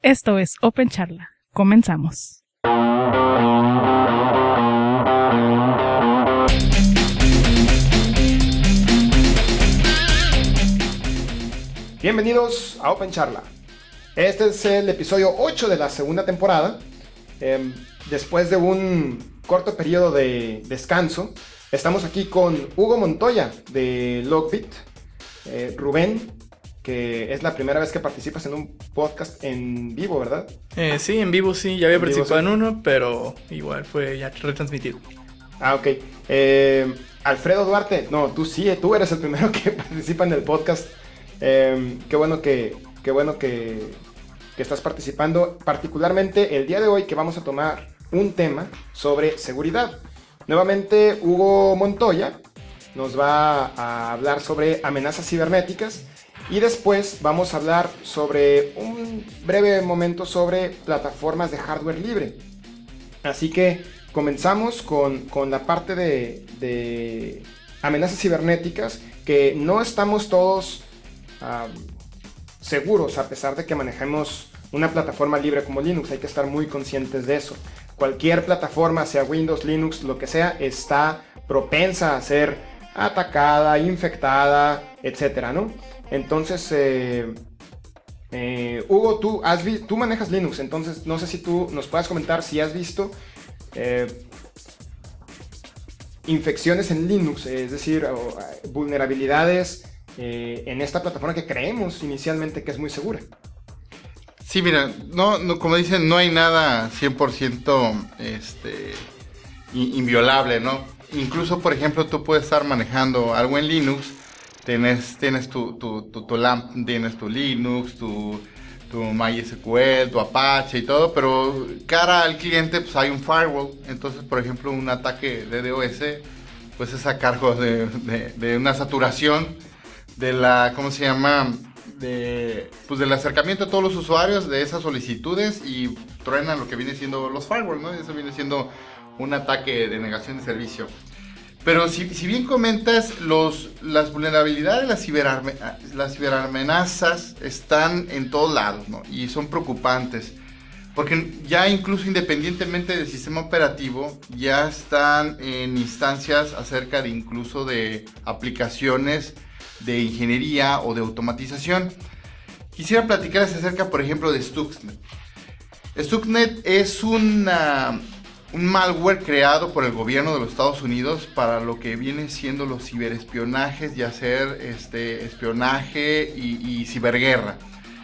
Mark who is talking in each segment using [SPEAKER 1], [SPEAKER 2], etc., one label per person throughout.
[SPEAKER 1] Esto es Open Charla. Comenzamos.
[SPEAKER 2] Bienvenidos a Open Charla. Este es el episodio 8 de la segunda temporada. Después de un corto periodo de descanso, estamos aquí con Hugo Montoya de Logbit, Rubén, que es la primera vez que participas en un podcast en vivo, ¿verdad?
[SPEAKER 3] Sí, en vivo sí, ya había participado
[SPEAKER 2] vivo, sí.
[SPEAKER 3] en uno, pero igual fue ya retransmitido.
[SPEAKER 2] Ah, ok. Alfredo Duarte, no, tú eres el primero que participa en el podcast. Qué bueno que estás participando, particularmente el día de hoy que vamos a tomar un tema sobre seguridad. Nuevamente Hugo Montoya nos va a hablar sobre amenazas cibernéticas y después vamos a hablar sobre un breve momento sobre plataformas de hardware libre. Así que comenzamos con la parte de amenazas cibernéticas, que no estamos todos seguros a pesar de que manejemos una plataforma libre como Linux. Hay que estar muy conscientes de eso. Cualquier plataforma, sea Windows, Linux, lo que sea, está propensa a ser atacada, infectada, etcétera, ¿no? Entonces, Hugo, tú manejas Linux, entonces no sé si tú nos puedas comentar si has visto infecciones en Linux, es decir, vulnerabilidades en esta plataforma que creemos inicialmente que es muy segura.
[SPEAKER 4] Sí, mira, no, como dicen, no hay nada 100% inviolable, ¿no? Incluso, por ejemplo, tú puedes estar manejando algo en Linux, tienes tu LAMP, tienes tu Linux, tu MySQL, tu Apache y todo, pero cara al cliente pues hay un firewall. Entonces, por ejemplo, un ataque de DDoS pues es a cargo de una saturación de la, ¿cómo se llama? Del acercamiento a todos los usuarios de esas solicitudes, y truenan lo que viene siendo los firewalls, ¿no? Eso viene siendo un ataque de negación de servicio. Pero si bien comentas, las vulnerabilidades, las ciberamenazas están en todos lados, ¿no? Y son preocupantes, porque ya incluso independientemente del sistema operativo, ya están en instancias acerca de incluso de aplicaciones de ingeniería o de automatización. Quisiera platicarles acerca, por ejemplo, de Stuxnet. Stuxnet es un malware creado por el gobierno de los Estados Unidos para lo que viene siendo los ciberespionajes y hacer espionaje y ciberguerra.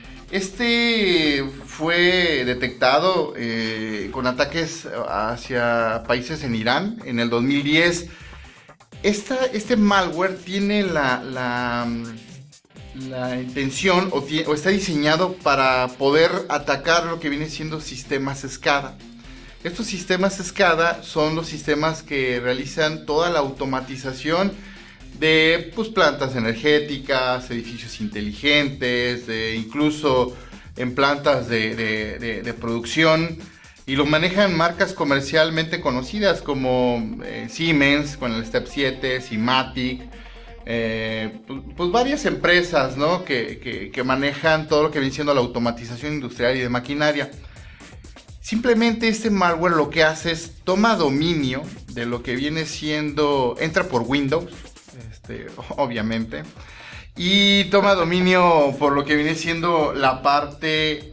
[SPEAKER 4] Fue detectado con ataques hacia países en Irán en el 2010. Este malware tiene la intención o está diseñado para poder atacar lo que viene siendo sistemas SCADA. Estos sistemas SCADA son los sistemas que realizan toda la automatización de plantas energéticas, edificios inteligentes, incluso en plantas de producción, y lo manejan marcas comercialmente conocidas como Siemens con el Step 7, Simatic, varias empresas, ¿no? que manejan todo lo que viene siendo la automatización industrial y de maquinaria. Simplemente este malware lo que hace es toma dominio de lo que viene siendo, entra por Windows, obviamente, y toma dominio por lo que viene siendo la parte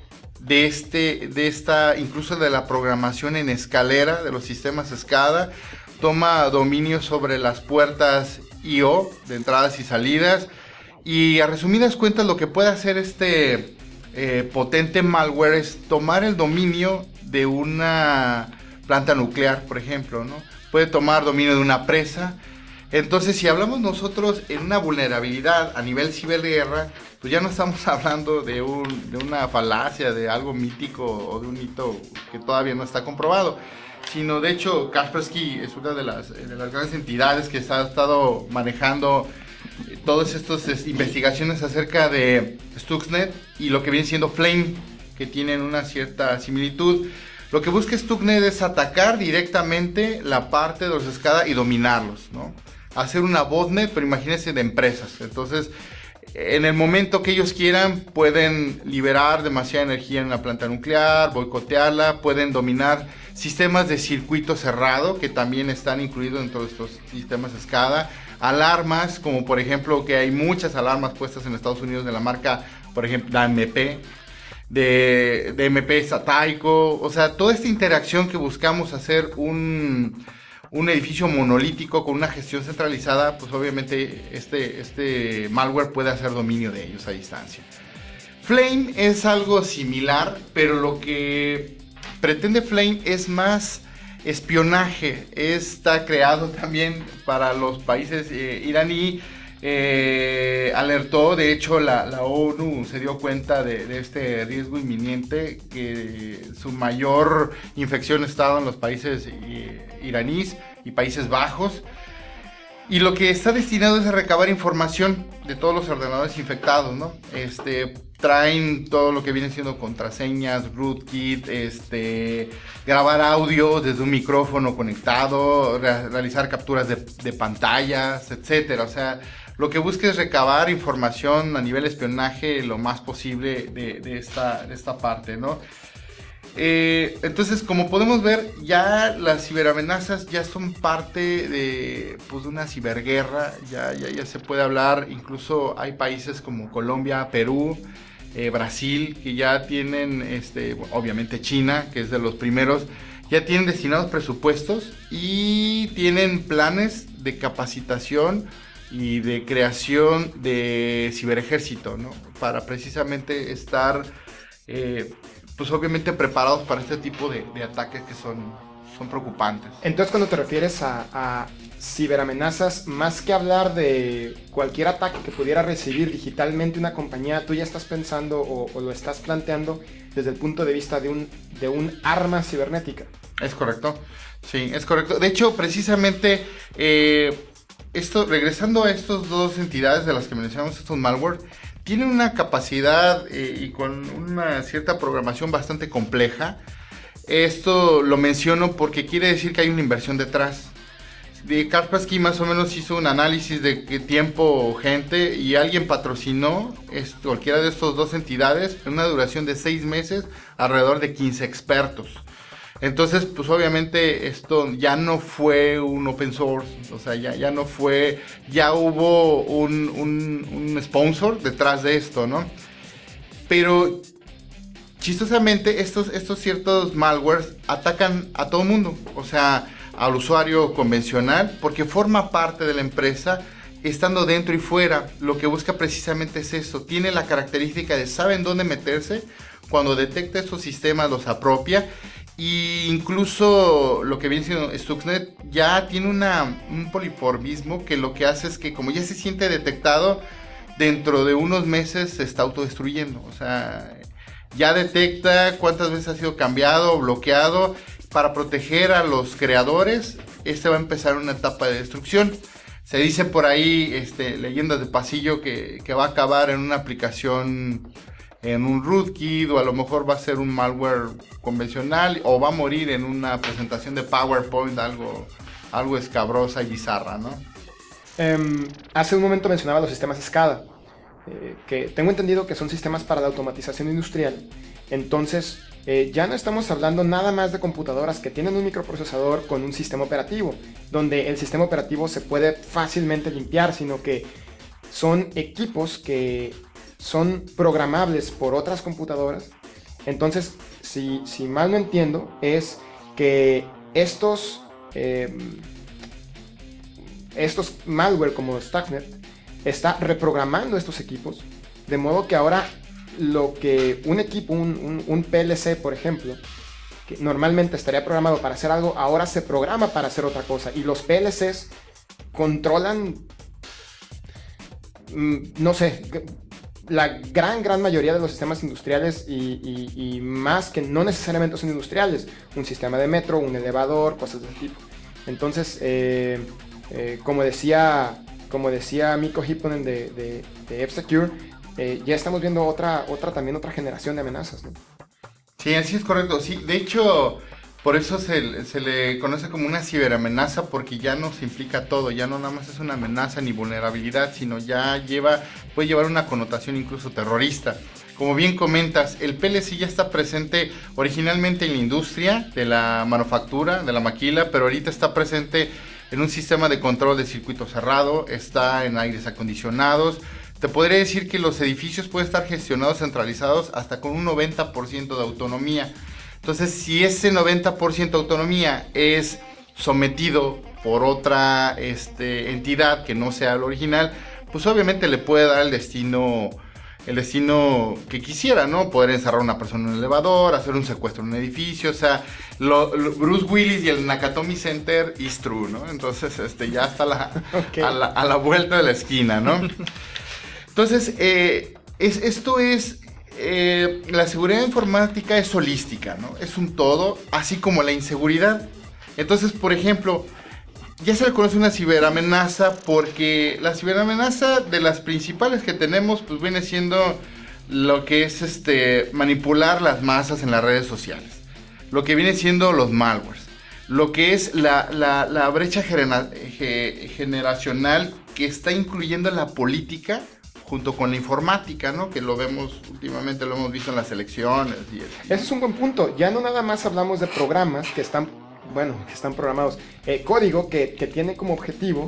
[SPEAKER 4] incluso de la programación en escalera de los sistemas SCADA. Toma dominio sobre las puertas I/O de entradas y salidas, y a resumidas cuentas lo que puede hacer potente malware es tomar el dominio de una planta nuclear, por ejemplo, ¿no? Puede tomar dominio de una presa. Entonces, si hablamos nosotros en una vulnerabilidad a nivel ciberguerra, pues ya no estamos hablando de una falacia, de algo mítico o de un hito que todavía no está comprobado, sino de hecho Kaspersky es una de las grandes entidades que ha estado manejando todas estas investigaciones acerca de Stuxnet y lo que viene siendo Flame, que tienen una cierta similitud. Lo que busca Stuxnet es atacar directamente la parte de los SCADA y dominarlos, ¿no? Hacer una botnet, pero imagínense, de empresas. Entonces, en el momento que ellos quieran, pueden liberar demasiada energía en una planta nuclear, boicotearla, pueden dominar sistemas de circuito cerrado, que también están incluidos dentro de estos sistemas SCADA, alarmas, como por ejemplo que hay muchas alarmas puestas en Estados Unidos de la marca, por ejemplo, la MP, de MP Sataico, o sea, toda esta interacción que buscamos hacer un edificio monolítico con una gestión centralizada, pues obviamente este malware puede hacer dominio de ellos a distancia. Flame es algo similar, pero lo que pretende Flame es más espionaje. Está creado también para los países iraní. Alertó, de hecho la ONU se dio cuenta de este riesgo inminente, que su mayor infección ha estado en los países iraníes y Países Bajos, y lo que está destinado es a recabar información de todos los ordenadores infectados, ¿no? Traen todo lo que viene siendo contraseñas, rootkit, grabar audio desde un micrófono conectado, realizar capturas de pantallas, etcétera. O sea, lo que busca es recabar información a nivel espionaje lo más posible de esta parte, ¿no? Entonces, como podemos ver, ya las ciberamenazas ya son parte de una ciberguerra. Ya se puede hablar, incluso hay países como Colombia, Perú, Brasil, que ya tienen, obviamente China, que es de los primeros, ya tienen destinados presupuestos y tienen planes de capacitación y de creación de ciberejército, ¿no? Para precisamente estar, pues obviamente preparados para este tipo de ataques que son preocupantes.
[SPEAKER 2] Entonces, cuando te refieres a ciberamenazas, más que hablar de cualquier ataque que pudiera recibir digitalmente una compañía, tú ya estás pensando o lo estás planteando desde el punto de vista de un arma cibernética.
[SPEAKER 4] Es correcto, sí, es correcto. De hecho, precisamente, regresando a estas dos entidades de las que mencionamos, estos malware, tienen una capacidad y con una cierta programación bastante compleja. Esto lo menciono porque quiere decir que hay una inversión detrás. Kaspersky más o menos hizo un análisis de qué tiempo, gente, y alguien patrocinó cualquiera de estas dos entidades en una duración de 6 meses, alrededor de 15 expertos. Entonces, pues obviamente esto ya no fue un open source, o sea, ya no fue, ya hubo un sponsor detrás de esto, ¿no? Pero chistosamente estos ciertos malwares atacan a todo el mundo, o sea, al usuario convencional, porque forma parte de la empresa, estando dentro y fuera. Lo que busca precisamente es eso, tiene la característica de saben dónde meterse, cuando detecta estos sistemas los apropia. Y incluso lo que viene siendo Stuxnet ya tiene un poliformismo que lo que hace es que, como ya se siente detectado, dentro de unos meses se está autodestruyendo. O sea, ya detecta cuántas veces ha sido cambiado o bloqueado. Para proteger a los creadores, va a empezar una etapa de destrucción. Se dice por ahí, leyendas de pasillo, que va a acabar en una aplicación, en un rootkit, o a lo mejor va a ser un malware convencional, o va a morir en una presentación de PowerPoint, algo escabrosa y bizarra, ¿no?
[SPEAKER 2] Hace un momento mencionaba los sistemas SCADA, que tengo entendido que son sistemas para la automatización industrial. Entonces, ya no estamos hablando nada más de computadoras que tienen un microprocesador con un sistema operativo, donde el sistema operativo se puede fácilmente limpiar, sino que son equipos que son programables por otras computadoras. Entonces, si mal no entiendo, es que estos malware como Stuxnet está reprogramando estos equipos, de modo que ahora lo que un equipo, un PLC, por ejemplo, que normalmente estaría programado para hacer algo, ahora se programa para hacer otra cosa. Y los PLCs controlan, no sé, la gran mayoría de los sistemas industriales y más que no necesariamente son industriales. Un sistema de metro, un elevador, cosas de ese tipo. Entonces, como decía Mikko Hipponen de F-Secure, ya estamos viendo otra generación de amenazas, ¿no?
[SPEAKER 4] Sí, así es correcto. Sí, de hecho, Por eso se le conoce como una ciberamenaza, porque ya nos implica todo, ya no nada más es una amenaza ni vulnerabilidad, sino ya puede llevar una connotación incluso terrorista. Como bien comentas, el PLC ya está presente originalmente en la industria de la manufactura, de la maquila, pero ahorita está presente en un sistema de control de circuito cerrado, está en aires acondicionados. Te podría decir que los edificios pueden estar gestionados, centralizados, hasta con un 90% de autonomía. Entonces, si ese 90% de autonomía es sometido por otra entidad que no sea el original, pues obviamente le puede dar el destino que quisiera, ¿no? Poder encerrar a una persona en un elevador, hacer un secuestro en un edificio, o sea, Bruce Willis y el Nakatomi Center is true, ¿no? Entonces, ya está a la vuelta de la esquina, ¿no? Entonces, la seguridad informática es holística, ¿no? Es un todo, así como la inseguridad. Entonces, por ejemplo, ya se le conoce una ciberamenaza porque la ciberamenaza de las principales que tenemos, pues viene siendo lo que es manipular las masas en las redes sociales, lo que viene siendo los malwares, lo que es la brecha generacional que está incluyendo la política junto con la informática, ¿no? Que lo vemos últimamente, lo hemos visto en las elecciones.
[SPEAKER 2] Ese es un buen punto. Ya no nada más hablamos de programas que están programados. Código que tiene como objetivo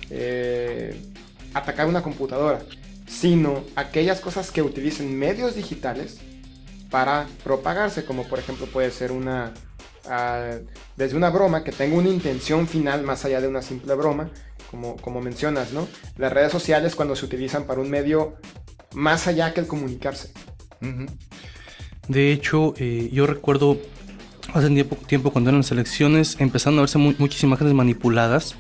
[SPEAKER 2] atacar una computadora, sino aquellas cosas que utilicen medios digitales para propagarse, como por ejemplo puede ser desde una broma que tenga una intención final más allá de una simple broma, como mencionas, ¿no? Las redes sociales cuando se utilizan para un medio más allá que el comunicarse.
[SPEAKER 5] Uh-huh. De hecho, yo recuerdo hace tiempo cuando eran las elecciones empezaron a verse muchas imágenes manipuladas.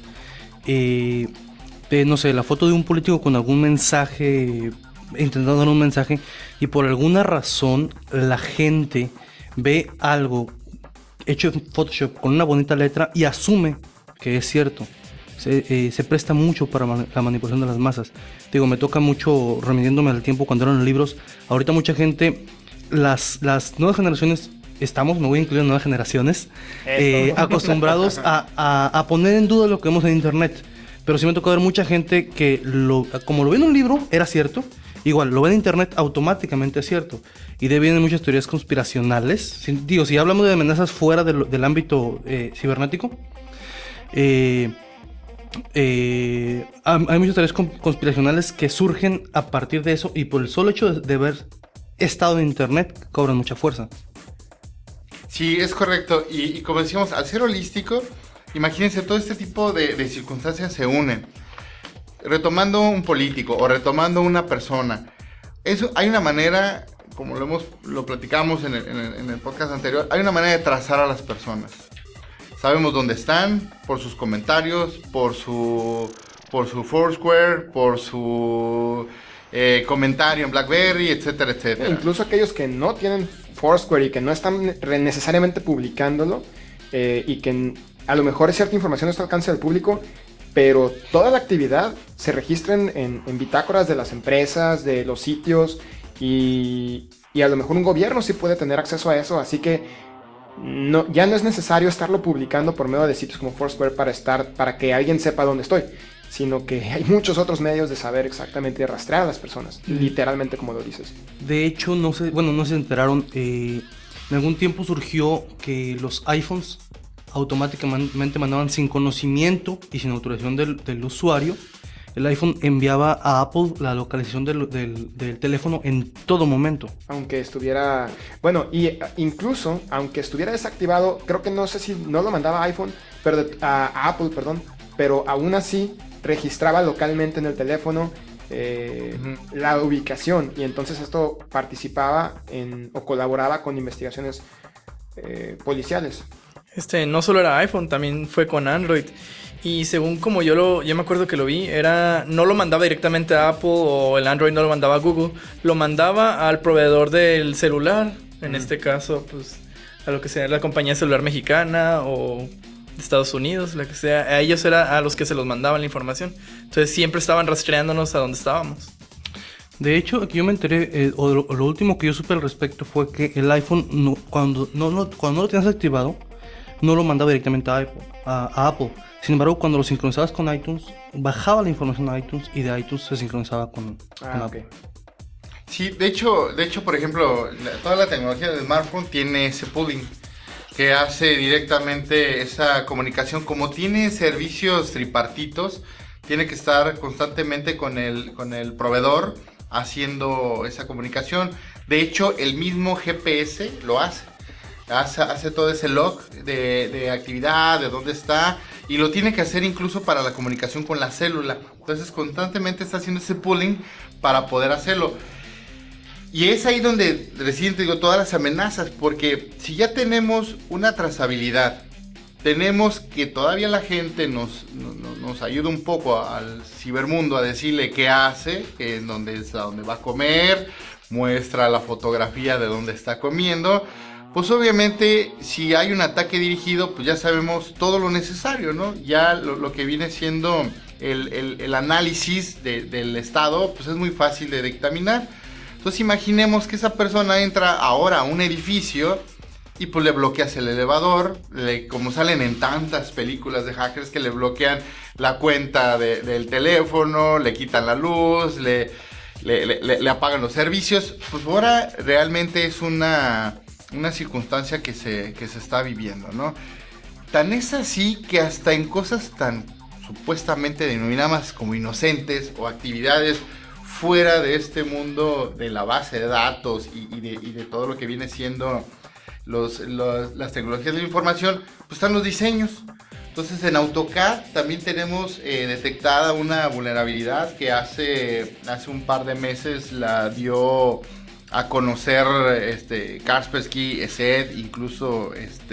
[SPEAKER 5] No sé, la foto de un político con algún mensaje, intentando dar un mensaje, y por alguna razón la gente ve algo hecho en Photoshop con una bonita letra y asume que es cierto. Se presta mucho para la manipulación de las masas. Digo, me toca mucho remitiéndome al tiempo cuando eran los libros. Ahorita mucha gente, las nuevas generaciones, me voy a incluir en nuevas generaciones, acostumbrados a poner en duda lo que vemos en internet. Pero sí me tocó ver mucha gente que como lo ve en un libro, era cierto. Igual, lo ve en internet, automáticamente es cierto. Y de ahí vienen muchas teorías conspiracionales. Si hablamos de amenazas fuera del ámbito cibernético, hay muchas teorías conspiracionales que surgen a partir de eso, y por el solo hecho de haber estado en internet cobran mucha fuerza.
[SPEAKER 4] Sí, es correcto. Y como decíamos, al ser holístico, imagínense, todo este tipo de circunstancias se unen. Retomando un político o retomando una persona, hay una manera, como lo platicamos en el podcast anterior, hay una manera de trazar a las personas. Sabemos dónde están, por sus comentarios, por su Foursquare, por su comentario en BlackBerry, etcétera, etcétera.
[SPEAKER 2] Incluso aquellos que no tienen Foursquare y que no están necesariamente publicándolo, y que a lo mejor cierta información no está al alcance del público, pero toda la actividad se registra en bitácoras de las empresas, de los sitios, y a lo mejor un gobierno sí puede tener acceso a eso, así que ya no es necesario estarlo publicando por medio de sitios como Foursquare para que alguien sepa dónde estoy, sino que hay muchos otros medios de saber exactamente, de rastrear a las personas, literalmente como lo dices.
[SPEAKER 5] De hecho, no se enteraron, en algún tiempo surgió que los iPhones automáticamente mandaban sin conocimiento y sin autorización del usuario. El iPhone enviaba a Apple la localización del teléfono en todo momento.
[SPEAKER 2] Aunque estuviera... Bueno, y incluso, aunque estuviera desactivado, creo que no sé si no lo mandaba a iPhone, a Apple, perdón, pero aún así registraba localmente en el teléfono la ubicación, y entonces esto participaba o colaboraba con investigaciones policiales.
[SPEAKER 3] No solo era iPhone, también fue con Android. Y según como yo me acuerdo que lo vi, no lo mandaba directamente a Apple, o el Android no lo mandaba a Google, lo mandaba al proveedor del celular, en este caso, pues, a lo que sea, la compañía celular mexicana o de Estados Unidos, la que sea. A ellos era a los que se los mandaban la información. Entonces siempre estaban rastreándonos a donde estábamos.
[SPEAKER 5] De hecho, aquí yo me enteré, lo último que yo supe al respecto fue que el iPhone, cuando no lo tenías activado, no lo mandaba directamente a Apple. Sin embargo, cuando lo sincronizabas con iTunes, bajaba la información a iTunes y de iTunes se sincronizaba con Apple.
[SPEAKER 4] Sí, de hecho, por ejemplo, toda la tecnología del smartphone tiene ese pooling que hace directamente esa comunicación. Como tiene servicios tripartitos, tiene que estar constantemente con el proveedor haciendo esa comunicación. De hecho, el mismo GPS lo hace todo ese log de actividad, de dónde está, y lo tiene que hacer incluso para la comunicación con la célula. Entonces constantemente está haciendo ese pooling para poder hacerlo. Y es ahí donde residen, te digo, todas las amenazas, porque si ya tenemos una trazabilidad, tenemos que todavía la gente nos ayuda un poco al cibermundo a decirle qué hace, a dónde va a comer, muestra la fotografía de dónde está comiendo. Pues obviamente si hay un ataque dirigido, pues ya sabemos todo lo necesario, ¿no? Ya lo que viene siendo el análisis del estado, pues es muy fácil de dictaminar. Entonces imaginemos que esa persona entra ahora a un edificio y pues le bloqueas el elevador, como salen en tantas películas de hackers que le bloquean la cuenta del teléfono, le quitan la luz, le apagan los servicios. Pues ahora realmente es una circunstancia que se está viviendo, ¿no? Tan es así que hasta en cosas tan supuestamente denominadas como inocentes o actividades fuera de este mundo de la base de datos y de todo lo que viene siendo las tecnologías de la información, pues están los diseños. Entonces en AutoCAD también tenemos detectada una vulnerabilidad que hace un par de meses la dio a conocer Kaspersky, ESET, incluso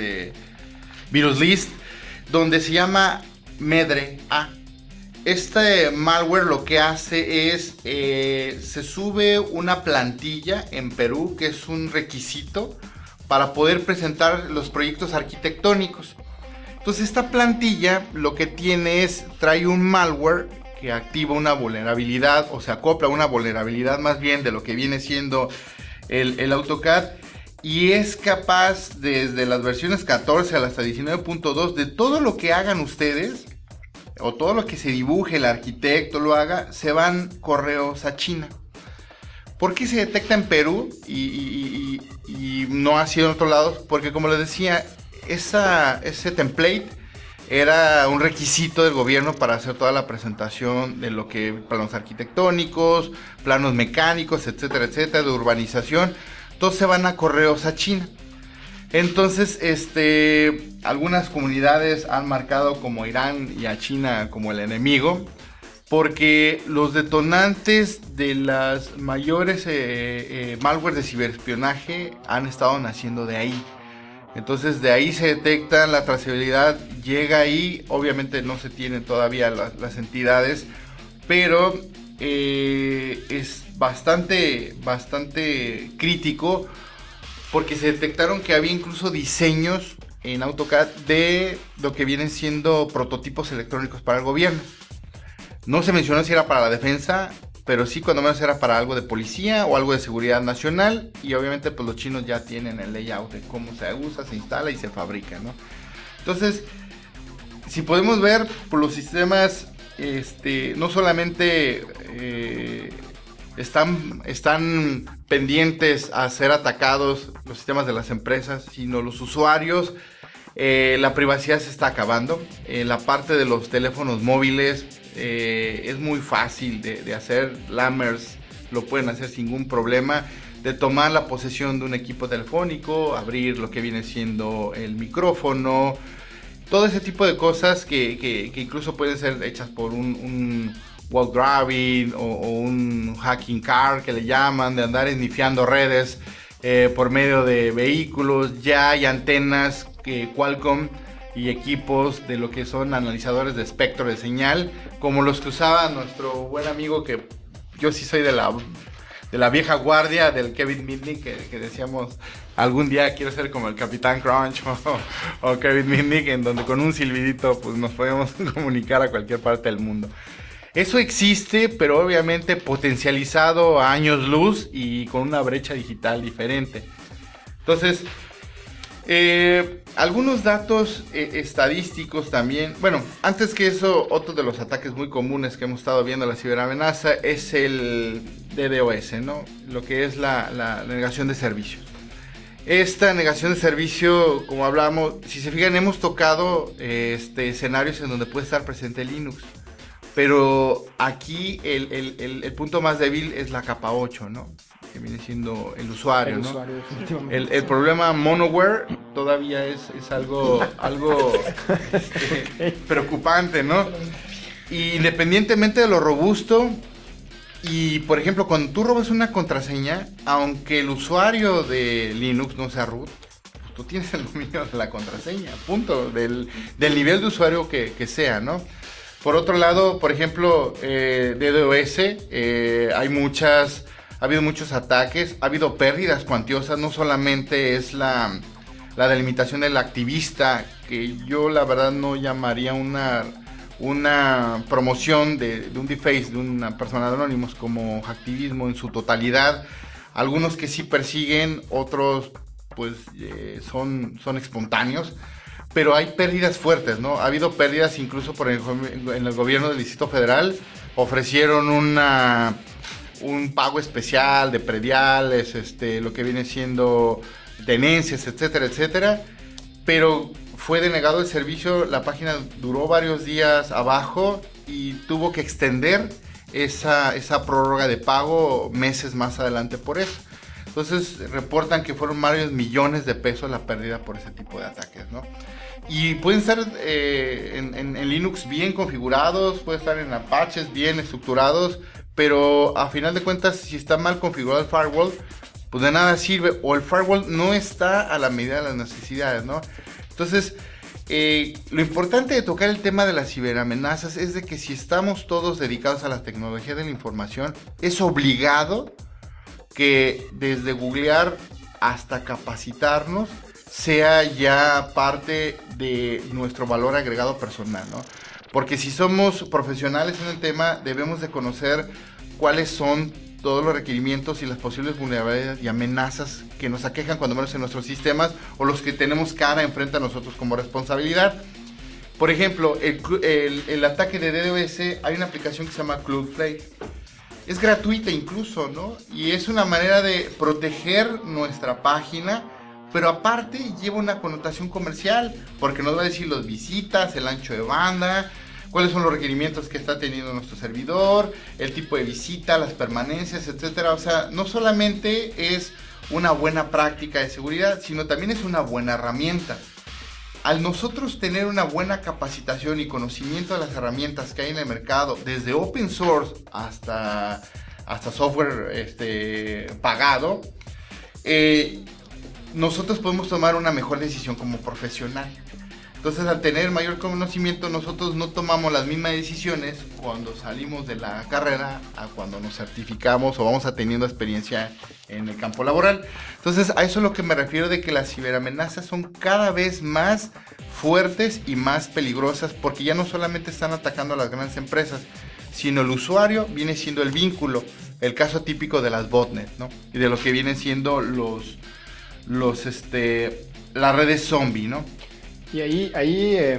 [SPEAKER 4] VirusList, donde se llama Medre-A. Este malware lo que hace es, se sube una plantilla en Perú, que es un requisito para poder presentar los proyectos arquitectónicos. Entonces esta plantilla lo que tiene trae un malware que activa una vulnerabilidad, o se acopla una vulnerabilidad más bien de lo que viene siendo el AutoCAD, y es capaz desde las versiones 14 hasta 19.2 de todo lo que hagan ustedes, o todo lo que se dibuje, el arquitecto lo haga, se van correos a China. ¿Por qué se detecta en Perú y no así en otros lados? Porque como les decía, ese template era un requisito del gobierno para hacer toda la presentación de lo que planos arquitectónicos, planos mecánicos, etcétera, etcétera, de urbanización. Todos se van a correos a China. Entonces, algunas comunidades han marcado como Irán y a China como el enemigo, porque los detonantes de las mayores malware de ciberespionaje han estado naciendo de ahí. Entonces de ahí se detecta la trazabilidad, llega ahí, obviamente no se tienen todavía las entidades, pero es bastante crítico, porque se detectaron que había incluso diseños en AutoCAD de lo que vienen siendo prototipos electrónicos para el gobierno. No se mencionó si era para la defensa, pero sí cuando menos era para algo de policía o algo de seguridad nacional, y obviamente pues los chinos ya tienen el layout de cómo se usa, se instala y se fabrica, ¿no? Entonces, si podemos ver, pues los sistemas no solamente están pendientes a ser atacados los sistemas de las empresas, sino los usuarios. La privacidad se está acabando. La parte de los teléfonos móviles es muy fácil de hacer. Lammers lo pueden hacer sin ningún problema, de tomar la posesión de un equipo telefónico, abrir lo que viene siendo el micrófono, todo ese tipo de cosas que incluso pueden ser hechas por un wall grabbing o un hacking car, que le llaman, de andar esnifiando redes por medio de vehículos. Ya hay antenas Qualcomm y equipos de lo que son analizadores de espectro de señal, como los que usaba nuestro buen amigo, que yo sí soy de la vieja guardia, del Kevin Mitnick, que decíamos algún día quiero ser como el Capitán Crunch o Kevin Mitnick, en donde con un silbidito pues nos podemos comunicar a cualquier parte del mundo. Eso existe, pero obviamente potencializado a años luz y con una brecha digital diferente. Entonces, Algunos datos estadísticos también. Bueno, antes que eso, otro de los ataques muy comunes que hemos estado viendo la ciberamenaza es el DDoS, ¿no? Lo que es la negación de servicios. Esta negación de servicio, como hablamos, si se fijan, hemos tocado escenarios en donde puede estar presente Linux. Pero aquí el punto más débil es la capa 8, ¿no? Que viene siendo el usuario, ¿no?
[SPEAKER 2] Usuario, definitivamente.
[SPEAKER 4] El problema monoware todavía es algo preocupante, ¿no? Y independientemente de lo robusto, y por ejemplo, cuando tú robas una contraseña, aunque el usuario de Linux no sea root, pues tú tienes el dominio de la contraseña, punto, del nivel de usuario que sea, ¿no? Por otro lado, por ejemplo, DDoS, ha habido muchos ataques, ha habido pérdidas cuantiosas, no solamente es la delimitación del activista, que yo la verdad no llamaría una promoción de un deface de una persona de Anonymous como hacktivismo en su totalidad. Algunos que sí persiguen, otros pues son espontáneos. Pero hay pérdidas fuertes, ¿no? Ha habido pérdidas incluso en el gobierno del Distrito Federal. Ofrecieron un pago especial de prediales, lo que viene siendo tenencias, etcétera, etcétera. Pero fue denegado el servicio, la página duró varios días abajo y tuvo que extender esa prórroga de pago meses más adelante por eso. Entonces reportan que fueron varios millones de pesos la pérdida por ese tipo de ataques, ¿no? Y pueden estar en Linux bien configurados, pueden estar en Apaches bien estructurados, pero a final de cuentas, si está mal configurado el firewall, pues de nada sirve, o el firewall no está a la medida de las necesidades, ¿no? Entonces, lo importante de tocar el tema de las ciberamenazas es de que si estamos todos dedicados a la tecnología de la información, es obligado que desde googlear hasta capacitarnos sea ya parte de nuestro valor agregado personal, ¿no? Porque si somos profesionales en el tema, debemos de conocer cuáles son todos los requerimientos y las posibles vulnerabilidades y amenazas que nos aquejan cuando menos en nuestros sistemas o los que tenemos cara enfrente a nosotros como responsabilidad. Por ejemplo, el ataque de DDoS, hay una aplicación que se llama Cloudflare. Es gratuita incluso, ¿no? Y es una manera de proteger nuestra página, pero aparte lleva una connotación comercial, porque nos va a decir las visitas, el ancho de banda, cuáles son los requerimientos que está teniendo nuestro servidor, el tipo de visita, las permanencias, etcétera. O sea, no solamente es una buena práctica de seguridad, sino también es una buena herramienta. Al nosotros tener una buena capacitación y conocimiento de las herramientas que hay en el mercado, desde open source hasta software pagado, nosotros podemos tomar una mejor decisión como profesional. Entonces, al tener mayor conocimiento, nosotros no tomamos las mismas decisiones cuando salimos de la carrera a cuando nos certificamos o vamos teniendo experiencia en el campo laboral. Entonces, a eso es lo que me refiero de que las ciberamenazas son cada vez más fuertes y más peligrosas, porque ya no solamente están atacando a las grandes empresas, sino el usuario viene siendo el vínculo, el caso típico de las botnets, ¿no? Y de lo que vienen siendo las redes zombie, ¿no?
[SPEAKER 2] Y ahí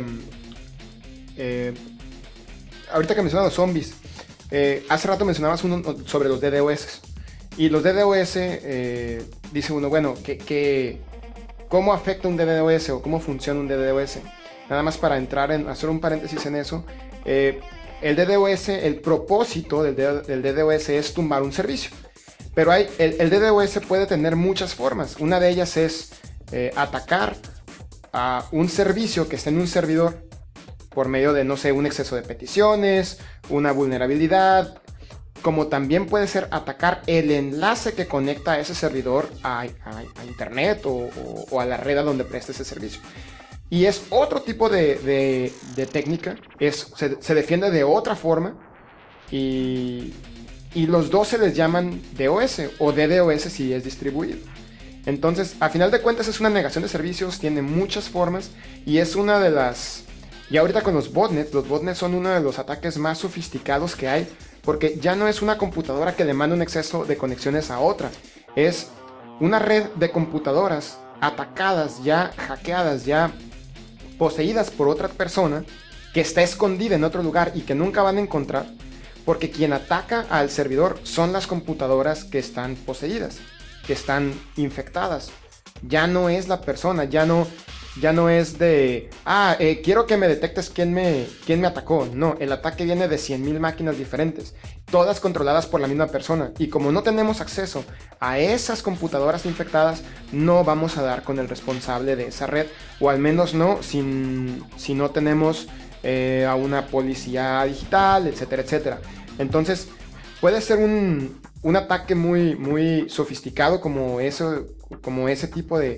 [SPEAKER 2] ahorita que mencionas los zombies, hace rato mencionabas uno sobre los DDoS. Y los DDoS, dice uno, bueno, ¿cómo afecta un DDoS o cómo funciona un DDoS? Nada más para hacer un paréntesis en eso. El DDoS, el propósito del DDoS es tumbar un servicio. Pero el DDoS puede tener muchas formas. Una de ellas es atacar a un servicio que está en un servidor por medio de, no sé, un exceso de peticiones, una vulnerabilidad, como también puede ser atacar el enlace que conecta a ese servidor a internet o a la red a donde presta ese servicio. Y es otro tipo de técnica, se defiende de otra forma y los dos se les llaman DOS o DDoS si es distribuido. Entonces, a final de cuentas es una negación de servicios, tiene muchas formas y es una de las... Y ahorita con los botnets son uno de los ataques más sofisticados que hay, porque ya no es una computadora que le manda un exceso de conexiones a otra, es una red de computadoras atacadas ya, hackeadas ya, poseídas por otra persona que está escondida en otro lugar y que nunca van a encontrar, porque quien ataca al servidor son las computadoras que están poseídas, que están infectadas. Ya no es la persona, ya no es de, quiero que me detectes quién me atacó. No, el ataque viene de 100,000 máquinas diferentes, todas controladas por la misma persona. Y como no tenemos acceso a esas computadoras infectadas, no vamos a dar con el responsable de esa red, o al menos no si no tenemos a una policía digital, etcétera, etcétera. Entonces, puede ser un ataque muy, muy sofisticado como ese tipo de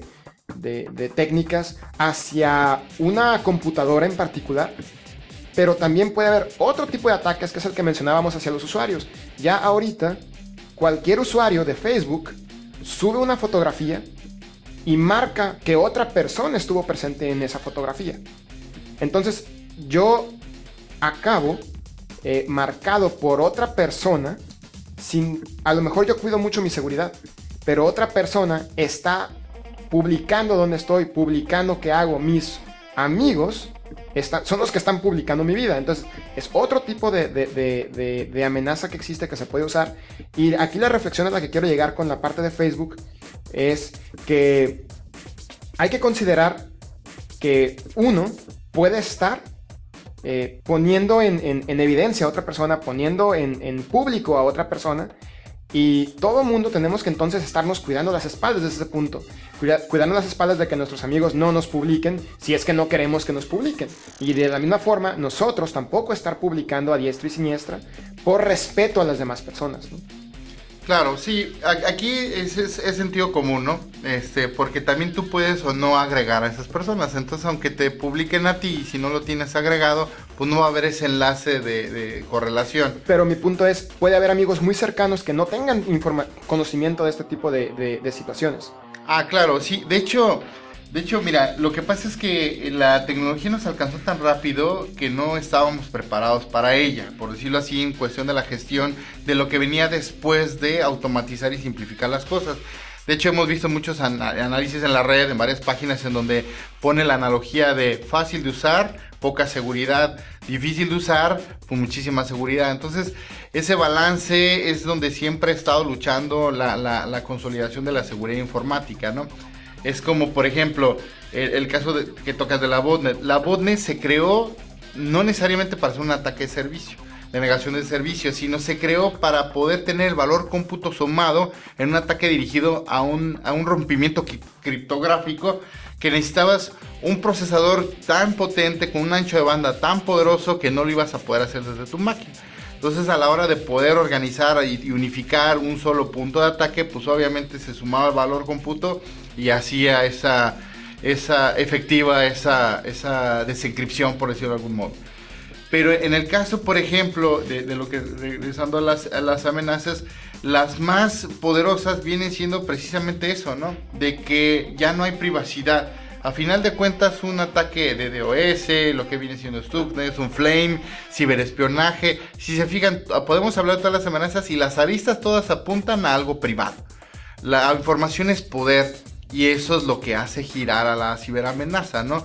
[SPEAKER 2] técnicas hacia una computadora en particular, pero también puede haber otro tipo de ataques, que es el que mencionábamos, hacia los usuarios. Ya ahorita, cualquier usuario de Facebook sube una fotografía y marca que otra persona estuvo presente en esa fotografía. Entonces, yo acabo marcado por otra persona, a lo mejor yo cuido mucho mi seguridad, pero otra persona está publicando dónde estoy, publicando qué hago. Mis amigos son los que están publicando mi vida. Entonces es otro tipo de amenaza que existe, que se puede usar. Y aquí la reflexión a la que quiero llegar con la parte de Facebook es que hay que considerar que uno puede estar poniendo en evidencia a otra persona, poniendo en público a otra persona. Y todo mundo tenemos que entonces estarnos cuidando las espaldas desde ese punto. Cuidando las espaldas de que nuestros amigos no nos publiquen si es que no queremos que nos publiquen. Y de la misma forma, nosotros tampoco estar publicando a diestra y siniestra por respeto a las demás personas, ¿no?
[SPEAKER 4] Claro, sí, aquí es sentido común, ¿no? Porque también tú puedes o no agregar a esas personas. Entonces, aunque te publiquen a ti, si no lo tienes agregado, pues no va a haber ese enlace de correlación.
[SPEAKER 2] Pero mi punto es, puede haber amigos muy cercanos que no tengan conocimiento de este tipo de situaciones.
[SPEAKER 4] Ah, claro, sí. De hecho, mira, lo que pasa es que la tecnología nos alcanzó tan rápido que no estábamos preparados para ella, por decirlo así, en cuestión de la gestión de lo que venía después de automatizar y simplificar las cosas. De hecho, hemos visto muchos análisis en la red, en varias páginas, en donde pone la analogía de fácil de usar, poca seguridad, difícil de usar, con muchísima seguridad. Entonces, ese balance es donde siempre ha estado luchando la consolidación de la seguridad informática, ¿no? Es como, por ejemplo, el caso que tocas de la botnet. La botnet se creó no necesariamente para hacer un ataque de servicio, de negación de servicio, sino se creó para poder tener el valor cómputo sumado en un ataque dirigido a un rompimiento criptográfico, que necesitabas un procesador tan potente, con un ancho de banda tan poderoso, que no lo ibas a poder hacer desde tu máquina. Entonces, a la hora de poder organizar y unificar un solo punto de ataque, pues obviamente se sumaba el valor cómputo y hacía esa efectiva, esa desencripción, por decirlo de algún modo. Pero en el caso, por ejemplo, de lo que, regresando a las amenazas, las más poderosas vienen siendo precisamente eso, ¿no? De que ya no hay privacidad. A final de cuentas, un ataque de DOS, lo que viene siendo Stuxnet, un Flame, ciberespionaje. Si se fijan, podemos hablar de todas las amenazas y las aristas todas apuntan a algo privado. La información es poder y eso es lo que hace girar a la ciberamenaza, ¿no?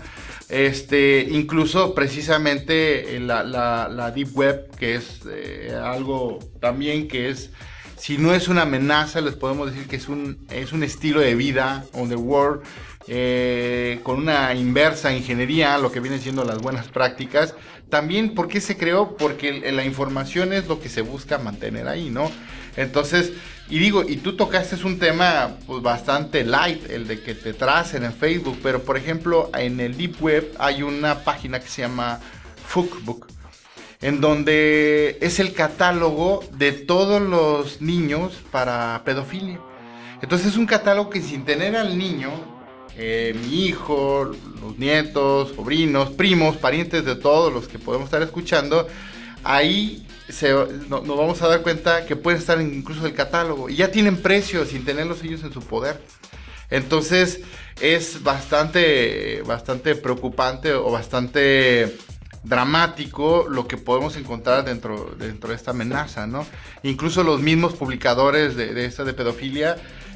[SPEAKER 4] Incluso precisamente la Deep Web, que es algo también que es, si no es una amenaza, les podemos decir que es un estilo de vida on the world, con una inversa ingeniería, lo que vienen siendo las buenas prácticas. También, ¿por qué se creó? Porque la información es lo que se busca mantener ahí, ¿no? Entonces, y tú tocaste un tema pues bastante light, el de que te tracen en Facebook, pero por ejemplo, en el Deep Web hay una página que se llama Fuckbook, en donde es el catálogo de todos los niños para pedofilia. Entonces es un catálogo que, sin tener al niño, mi hijo, los nietos, sobrinos, primos, parientes de todos los que podemos estar escuchando, ahí nos vamos a dar cuenta que pueden estar incluso en el catálogo y ya tienen precios sin tenerlos ellos en su poder. Entonces es bastante preocupante o bastante dramático lo que podemos encontrar dentro de esta amenaza, ¿no? Incluso los mismos publicadores de esta de pedofilia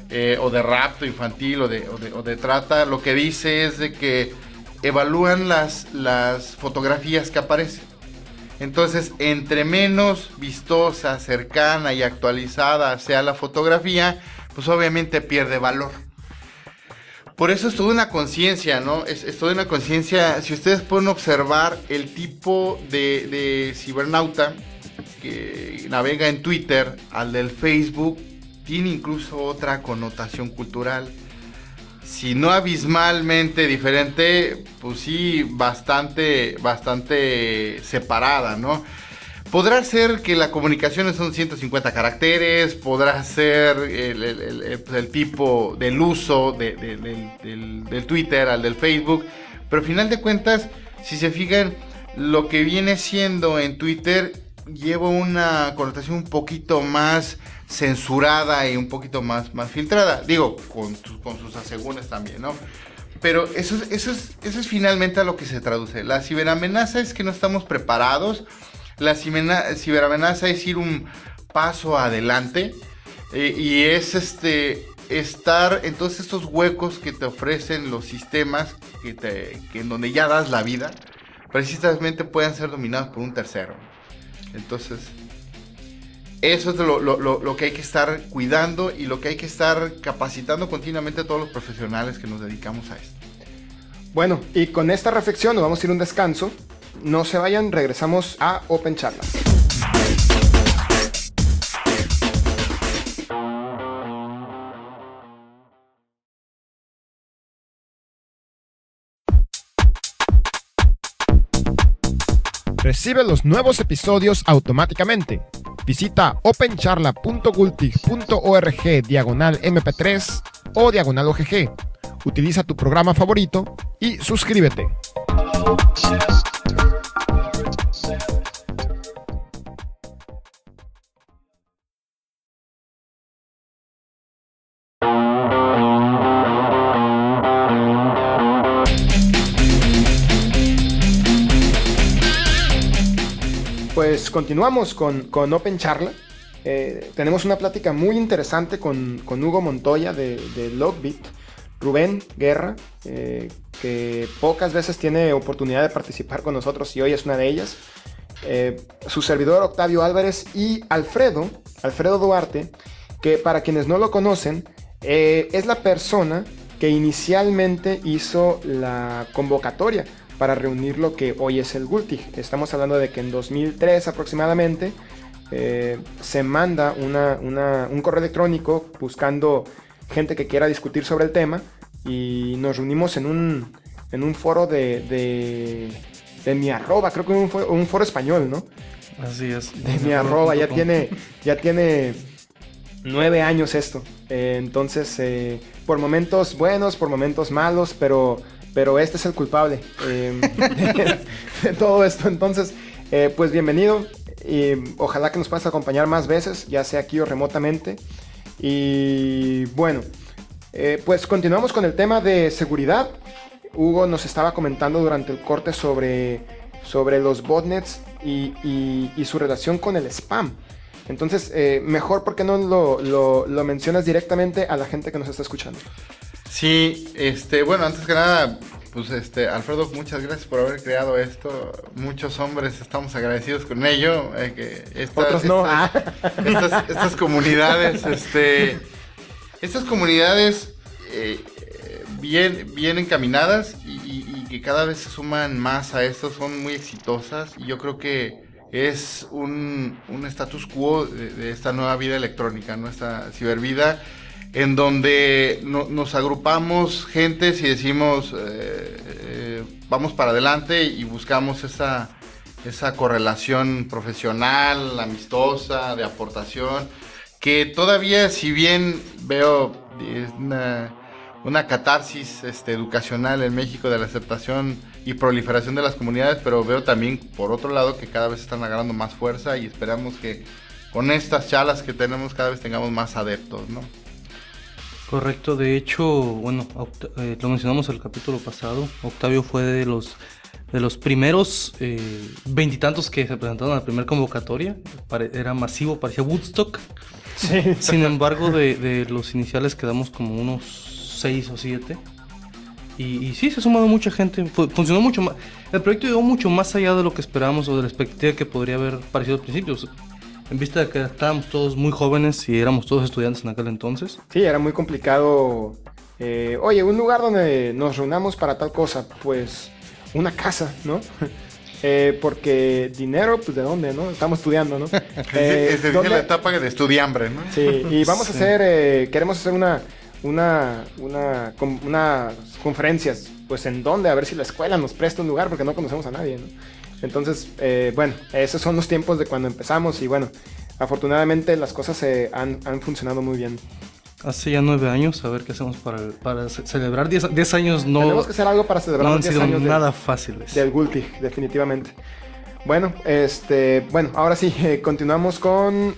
[SPEAKER 4] o de rapto infantil o de trata, lo que dice es de que evalúan las fotografías que aparecen. Entonces, entre menos vistosa, cercana y actualizada sea la fotografía, pues obviamente pierde valor. Por eso es toda una conciencia, ¿no? Es toda una conciencia. Si ustedes pueden observar el tipo de cibernauta que navega en Twitter al del Facebook, tiene incluso otra connotación cultural. Si no abismalmente diferente, pues sí, bastante separada, ¿no? Podrá ser que la comunicación son 150 caracteres, podrá ser el tipo del uso del Twitter al del Facebook, pero al final de cuentas, si se fijan, lo que viene siendo en Twitter lleva una connotación un poquito más censurada y un poquito más filtrada, digo, con sus asegúnes también, ¿no? Pero eso es finalmente a lo que se traduce. La ciberamenaza es que no estamos preparados. La ciberamenaza es ir un paso adelante y es estar en todos estos huecos que te ofrecen los sistemas que en donde ya das la vida, precisamente puedan ser dominados por un tercero. Entonces, eso es lo que hay que estar cuidando y lo que hay que estar capacitando continuamente a todos los profesionales que nos dedicamos a esto.
[SPEAKER 2] Bueno, y con esta reflexión nos vamos a ir a un descanso. No se vayan, regresamos a Open Charla. Recibe los nuevos episodios automáticamente. Visita opencharla.gultig.org/mp3 o /OGG. Utiliza tu programa favorito y suscríbete. Pues continuamos con Open Charla. Tenemos una plática muy interesante con Hugo Montoya de Logbit, Rubén Guerra, que pocas veces tiene oportunidad de participar con nosotros y hoy es una de ellas. Su servidor Octavio Álvarez y Alfredo Duarte, que para quienes no lo conocen, es la persona que inicialmente hizo la convocatoria para reunir lo que hoy es el Gultig. Estamos hablando de que en 2003 aproximadamente se manda un correo electrónico buscando gente que quiera discutir sobre el tema y nos reunimos en un foro de mi arroba, creo que un foro español, ¿no?
[SPEAKER 5] Así es.
[SPEAKER 2] De mi arroba, ya tiene 9 años esto. Entonces, por momentos buenos, por momentos malos, pero este es el culpable de todo esto. Entonces, pues bienvenido. Y ojalá que nos puedas acompañar más veces, ya sea aquí o remotamente. Y bueno, pues continuamos con el tema de seguridad. Hugo nos estaba comentando durante el corte sobre los botnets y su relación con el spam. Entonces, mejor, ¿por qué no lo mencionas directamente a la gente que nos está escuchando?
[SPEAKER 4] Sí, bueno, antes que nada, pues Alfredo, muchas gracias por haber creado esto. Muchos hombres estamos agradecidos con ello.
[SPEAKER 2] Otros no.
[SPEAKER 4] Estas comunidades, estas comunidades bien encaminadas y que cada vez se suman más a esto, son muy exitosas. Y yo creo que es un status quo de esta nueva vida electrónica, nuestra cibervida, en donde nos agrupamos gentes y decimos vamos para adelante y buscamos esa correlación profesional, amistosa, de aportación, que todavía, si bien veo una catarsis educacional en México de la aceptación y proliferación de las comunidades, pero veo también por otro lado que cada vez están agarrando más fuerza y esperamos que con estas charlas que tenemos cada vez tengamos más adeptos, ¿no?
[SPEAKER 5] Correcto, de hecho, bueno, lo mencionamos el capítulo pasado. Octavio fue de los primeros veintitantos que se presentaron a la primera convocatoria. Era masivo, parecía Woodstock. Sin embargo, de los iniciales quedamos como unos 6 o 7. Y sí, se ha sumado mucha gente. Funcionó mucho más. El proyecto llegó mucho más allá de lo que esperábamos o de la expectativa que podría haber parecido al principio. En vista de que estábamos todos muy jóvenes y éramos todos estudiantes en aquel entonces.
[SPEAKER 2] Sí, era muy complicado. Oye, un lugar donde nos reunamos para tal cosa, pues una casa, ¿no? Porque dinero, pues de dónde, ¿no? Estamos estudiando, ¿no?
[SPEAKER 4] Se dice la etapa de estudiambre, ¿no?
[SPEAKER 2] Sí, y vamos a hacer, queremos hacer unas conferencias, pues en dónde, a ver si la escuela nos presta un lugar porque no conocemos a nadie, ¿no? Entonces, bueno, esos son los tiempos de cuando empezamos y bueno, afortunadamente las cosas han funcionado muy bien.
[SPEAKER 5] Hace ya 9 años, a ver qué hacemos para celebrar 10 años. No,
[SPEAKER 2] tenemos que hacer algo para celebrar
[SPEAKER 5] no
[SPEAKER 2] los
[SPEAKER 5] han
[SPEAKER 2] 10
[SPEAKER 5] sido
[SPEAKER 2] años
[SPEAKER 5] nada fáciles.
[SPEAKER 2] del Gulti, definitivamente. Bueno, bueno, ahora sí, continuamos con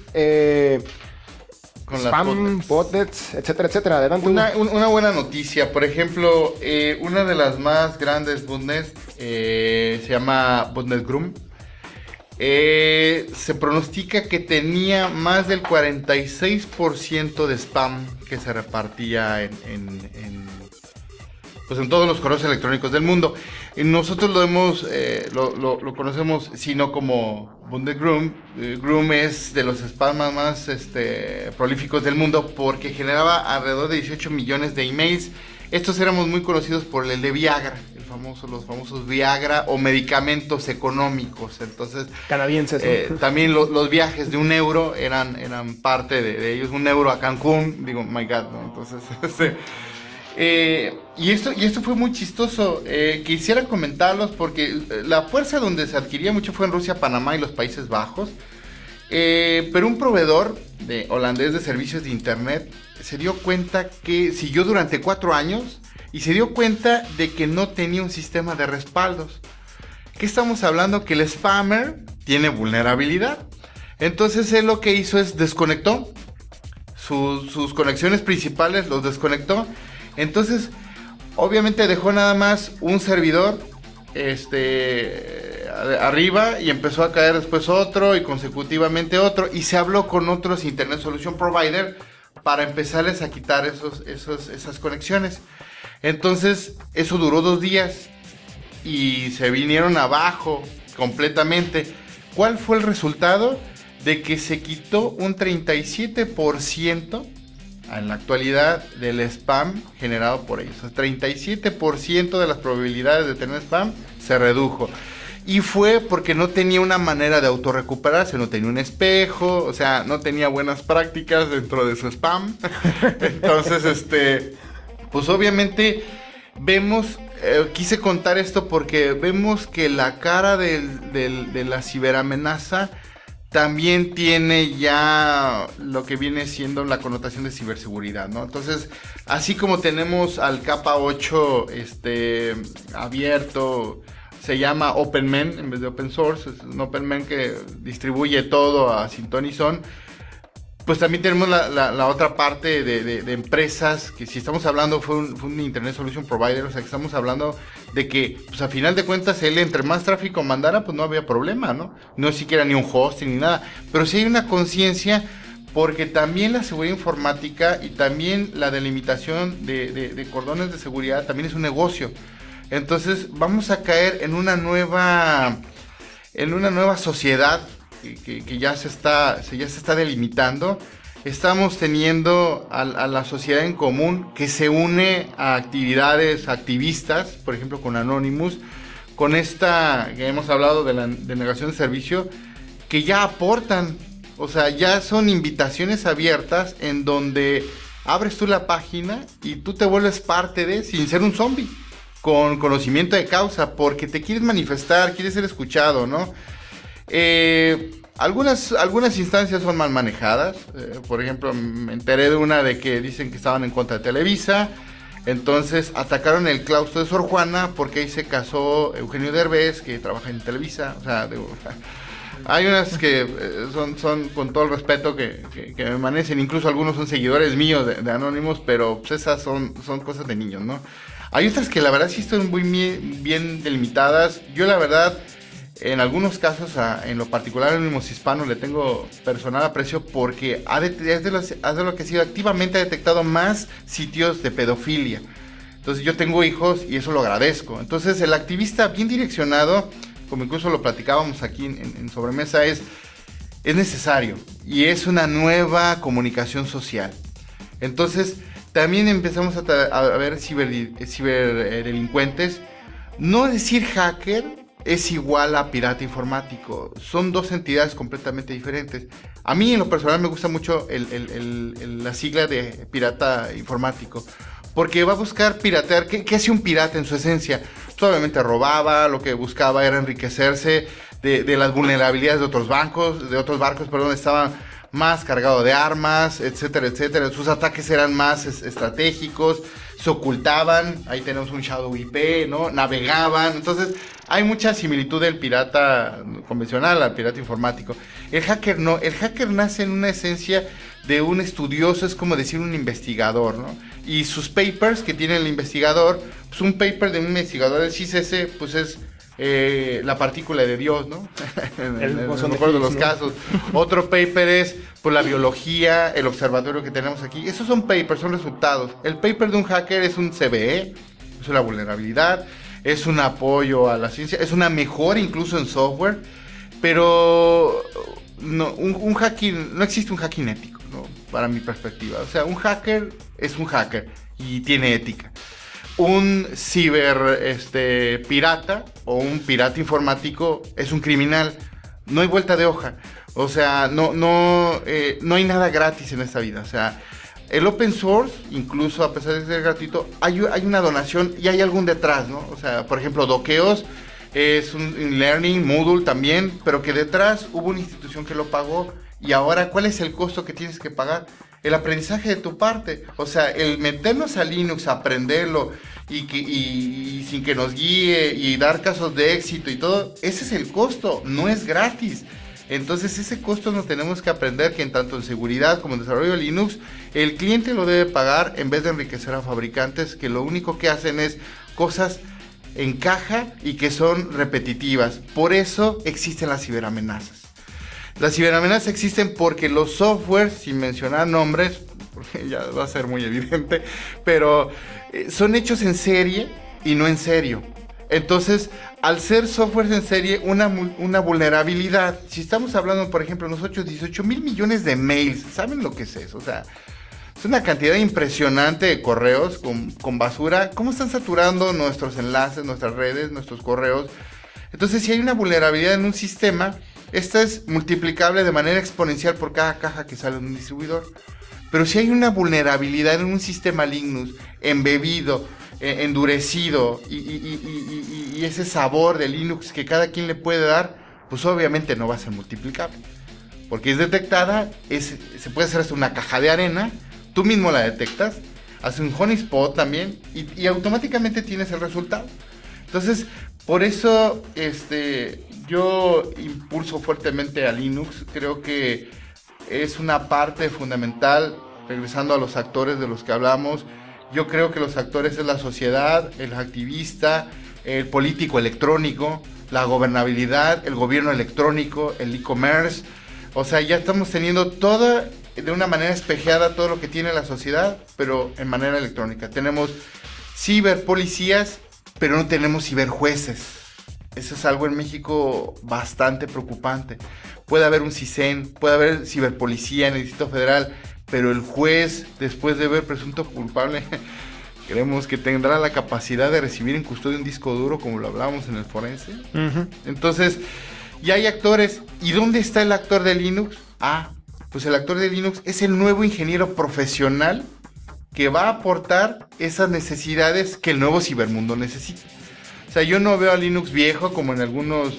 [SPEAKER 4] Con
[SPEAKER 2] spam,
[SPEAKER 4] las
[SPEAKER 2] botnets, etcétera, etcétera. Adelante.
[SPEAKER 4] Una buena noticia, por ejemplo, una de las más grandes botnets se llama Botnet Grum. Se pronostica que tenía más del 46% de spam que se repartía en todos los correos electrónicos del mundo. Y nosotros lo conocemos, sino como Botnet Grum. Grum es de los spam más prolíficos del mundo porque generaba alrededor de 18 millones de emails. Estos éramos muy conocidos por el de Viagra, los famosos Viagra o medicamentos económicos. Entonces, canadienses, ¿no? También los viajes de €1 eran parte de ellos. €1 a Cancún, digo, my God, ¿no? Entonces, y esto fue muy chistoso. Quisiera comentarlos porque la fuerza donde se adquiría mucho fue en Rusia, Panamá y los Países Bajos. Pero un proveedor holandés de servicios de internet se dio cuenta que siguió durante 4 años y se dio cuenta de que no tenía un sistema de respaldos. ¿Qué estamos hablando? Que el spammer tiene vulnerabilidad. Entonces él lo que hizo es desconectó sus conexiones principales, los desconectó. Entonces obviamente dejó nada más un servidor arriba y empezó a caer después otro y consecutivamente otro, y se habló con otros Internet Solution Provider para empezarles a quitar esas conexiones. Entonces eso duró 2 días y se vinieron abajo completamente. ¿Cuál fue el resultado? De que se quitó un 37% en la actualidad del spam generado por ellos. El 37% de las probabilidades de tener spam se redujo. Y fue porque no tenía una manera de autorrecuperarse, no tenía un espejo, o sea, no tenía buenas prácticas dentro de su spam. Entonces, pues obviamente vemos, quise contar esto porque vemos que la cara de la ciberamenaza también tiene ya lo que viene siendo la connotación de ciberseguridad, ¿no? Entonces, así como tenemos al capa 8 abierto, se llama OpenMen en vez de open source, es un OpenMen que distribuye todo a sin ton y son. Pues también tenemos la otra parte de empresas que, si estamos hablando, fue un Internet Solution Provider, o sea que estamos hablando de que, pues a final de cuentas, él entre más tráfico mandara, pues no había problema, ¿no? No siquiera ni un hosting ni nada, pero sí hay una conciencia, porque también la seguridad informática y también la delimitación de cordones de seguridad también es un negocio. Entonces vamos a caer en una nueva sociedad que ya se está delimitando. Estamos teniendo a la sociedad en común que se une a actividades activistas, por ejemplo con Anonymous, con esta que hemos hablado de la denegación de servicio, que ya aportan, o sea, ya son invitaciones abiertas en donde abres tú la página y tú te vuelves parte sin ser un zombie, con conocimiento de causa, porque te quieres manifestar, quieres ser escuchado, ¿no? Algunas instancias son mal manejadas. Por ejemplo, me enteré de una de que dicen que estaban en contra de Televisa. Entonces atacaron el claustro de Sor Juana porque ahí se casó Eugenio Derbez, que trabaja en Televisa. O sea, hay unas que son con todo el respeto que me amanecen. Incluso algunos son seguidores míos de Anonymous, pero pues esas son cosas de niños, ¿no? Hay otras que la verdad sí están muy bien delimitadas. Yo la verdad En algunos casos, en lo particular en Unimos Hispano, le tengo personal aprecio porque es de lo que ha sido activamente ha detectado más sitios de pedofilia. Entonces yo tengo hijos y eso lo agradezco. Entonces el activista bien direccionado, como incluso lo platicábamos aquí en Sobremesa, es necesario y es una nueva comunicación social. Entonces también empezamos a ver ciberdelincuentes. No decir hacker es igual a pirata informático. Son dos entidades completamente diferentes. A mí en lo personal me gusta mucho la sigla de pirata informático, porque va a buscar piratear. ¿Qué hace un pirata en su esencia? Pues obviamente robaba, lo que buscaba era enriquecerse de las vulnerabilidades de otros barcos, estaban más cargados de armas, etcétera, etcétera. Sus ataques eran más estratégicos, se ocultaban, ahí tenemos un Shadow IP, ¿no? Navegaban. Entonces hay mucha similitud del pirata convencional al pirata informático. El hacker no, el hacker nace en una esencia de un estudioso, es como decir un investigador, ¿no? Y sus papers que tiene el investigador, pues un paper de un investigador del CISS, pues es la partícula de Dios, ¿no? en el mejor de los casos. Otro paper es por la biología, el observatorio que tenemos aquí. Esos son papers, son resultados. El paper de un hacker es un CVE, es una vulnerabilidad, es un apoyo a la ciencia, es una mejora incluso en software, pero no, un hacking, no existe un hacking ético, ¿no? Para mi perspectiva. O sea, un hacker es un hacker y tiene ética. Un pirata o un pirata informático es un criminal. No hay vuelta de hoja. O sea, no hay nada gratis en esta vida. O sea, el open source, incluso a pesar de ser gratuito, hay una donación y hay algún detrás, ¿no? O sea, por ejemplo, Dokeos es un learning, Moodle también, pero que detrás hubo una institución que lo pagó. Y ahora, ¿cuál es el costo que tienes que pagar? El aprendizaje de tu parte. O sea, el meternos a Linux, aprenderlo y sin que nos guíe y dar casos de éxito y todo, ese es el costo, no es gratis. Entonces ese costo nos tenemos que aprender que en tanto en seguridad como en desarrollo de Linux, el cliente lo debe pagar en vez de enriquecer a fabricantes que lo único que hacen es cosas en caja y que son repetitivas. Por eso existen las ciberamenazas. Las ciberamenazas existen porque los softwares, sin mencionar nombres, porque ya va a ser muy evidente, pero son hechos en serie y no en serio. Entonces, al ser softwares en serie, una vulnerabilidad, si estamos hablando, por ejemplo, nosotros 18 mil millones de mails, ¿saben lo que es eso? O sea, es una cantidad impresionante de correos con basura. ¿Cómo están saturando nuestros enlaces, nuestras redes, nuestros correos? Entonces, si hay una vulnerabilidad en un sistema, esta es multiplicable de manera exponencial por cada caja que sale de un distribuidor. Pero si hay una vulnerabilidad en un sistema Linux embebido, endurecido y ese sabor de Linux que cada quien le puede dar, pues obviamente no va a ser multiplicable. Porque es detectada, se puede hacer hasta una caja de arena, tú mismo la detectas, haces un honeypot también y automáticamente tienes el resultado. Entonces, por eso yo impulso fuertemente a Linux. Creo que es una parte fundamental, regresando a los actores de los que hablamos. Yo creo que los actores es la sociedad, el activista, el político electrónico, la gobernabilidad, el gobierno electrónico, el e-commerce. O sea, ya estamos teniendo todo de una manera espejeada todo lo que tiene la sociedad, pero en manera electrónica. Tenemos ciberpolicías, pero no tenemos ciberjueces. Eso es algo en México bastante preocupante. Puede haber un CISEN, puede haber ciberpolicía en el Distrito Federal, pero el juez, después de ver presunto culpable, creemos que tendrá la capacidad de recibir en custodia un disco duro, como lo hablábamos en el forense. Uh-huh. Entonces, ya hay actores. ¿Y dónde está el actor de Linux? Pues el actor de Linux es el nuevo ingeniero profesional que va a aportar esas necesidades que el nuevo cibermundo necesita. O sea, yo no veo a Linux viejo como en algunos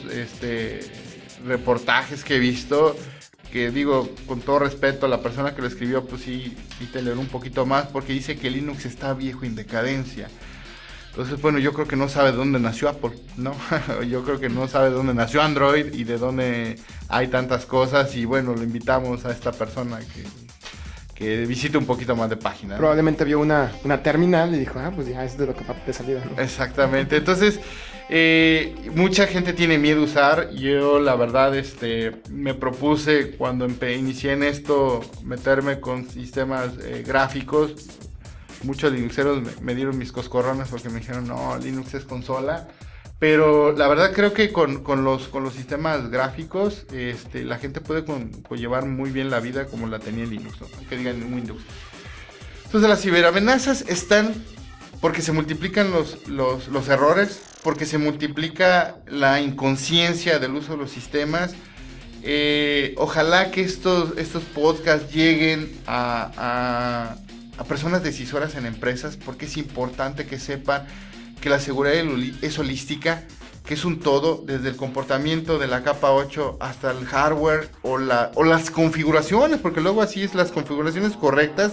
[SPEAKER 4] reportajes que he visto, que digo, con todo respeto a la persona que lo escribió, pues sí te leer un poquito más, porque dice que Linux está viejo en decadencia. Entonces, bueno, yo creo que no sabe de dónde nació Apple, ¿no? Yo creo que no sabe de dónde nació Android y de dónde hay tantas cosas, y bueno, lo invitamos a esta persona que visite un poquito más de página, ¿no?
[SPEAKER 2] Probablemente vio una terminal y dijo, pues ya es de lo que va de salida, ¿no?
[SPEAKER 4] Exactamente. Entonces, Mucha gente tiene miedo a usar. Yo la verdad me propuse cuando inicié en esto meterme con sistemas gráficos. Muchos linuxeros me dieron mis coscorrones porque me dijeron no, Linux es consola. Pero la verdad creo que con los sistemas gráficos la gente puede llevar muy bien la vida como la tenía en Linux, ¿no? Que digan en Windows. Entonces las ciberamenazas están porque se multiplican los errores, porque se multiplica la inconsciencia del uso de los sistemas. Ojalá que estos podcasts lleguen a personas decisoras en empresas, porque es importante que sepan que la seguridad es holística, que es un todo, desde el comportamiento de la capa 8 hasta el hardware o las configuraciones, porque luego así es las configuraciones correctas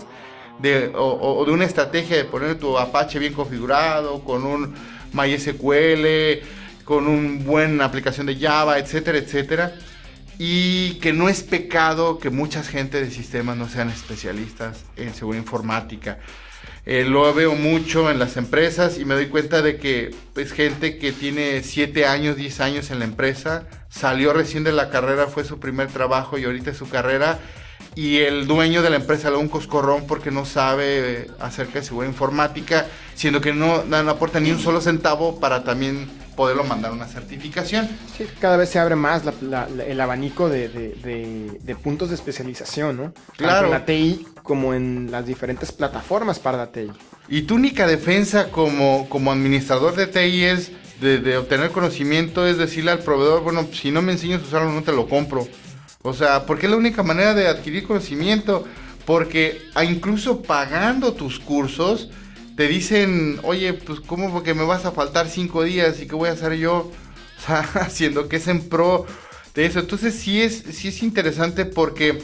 [SPEAKER 4] o de una estrategia de poner tu Apache bien configurado, con un MySQL, con una buena aplicación de Java, etcétera, etcétera. Y que no es pecado que mucha gente de sistemas no sean especialistas en seguridad informática. Lo veo mucho en las empresas y me doy cuenta de que es gente que tiene 7 años, 10 años en la empresa, salió recién de la carrera, fue su primer trabajo y ahorita es su carrera, y el dueño de la empresa le da un coscorrón porque no sabe acerca de seguridad informática, siendo que no aporta ni un solo centavo para también poderlo mandar a una certificación.
[SPEAKER 2] Sí, cada vez se abre más el abanico de puntos de especialización, ¿no?
[SPEAKER 4] Claro.
[SPEAKER 2] Tanto en la TI como en las diferentes plataformas para la TI.
[SPEAKER 4] Y tu única defensa como administrador de TI es de obtener conocimiento, es decirle al proveedor, bueno, si no me enseñas a usarlo no te lo compro. O sea, porque es la única manera de adquirir conocimiento, porque incluso pagando tus cursos te dicen, oye, pues ¿cómo que me vas a faltar 5 días y qué voy a hacer yo? O sea, haciendo que es en pro de eso. Entonces sí es interesante porque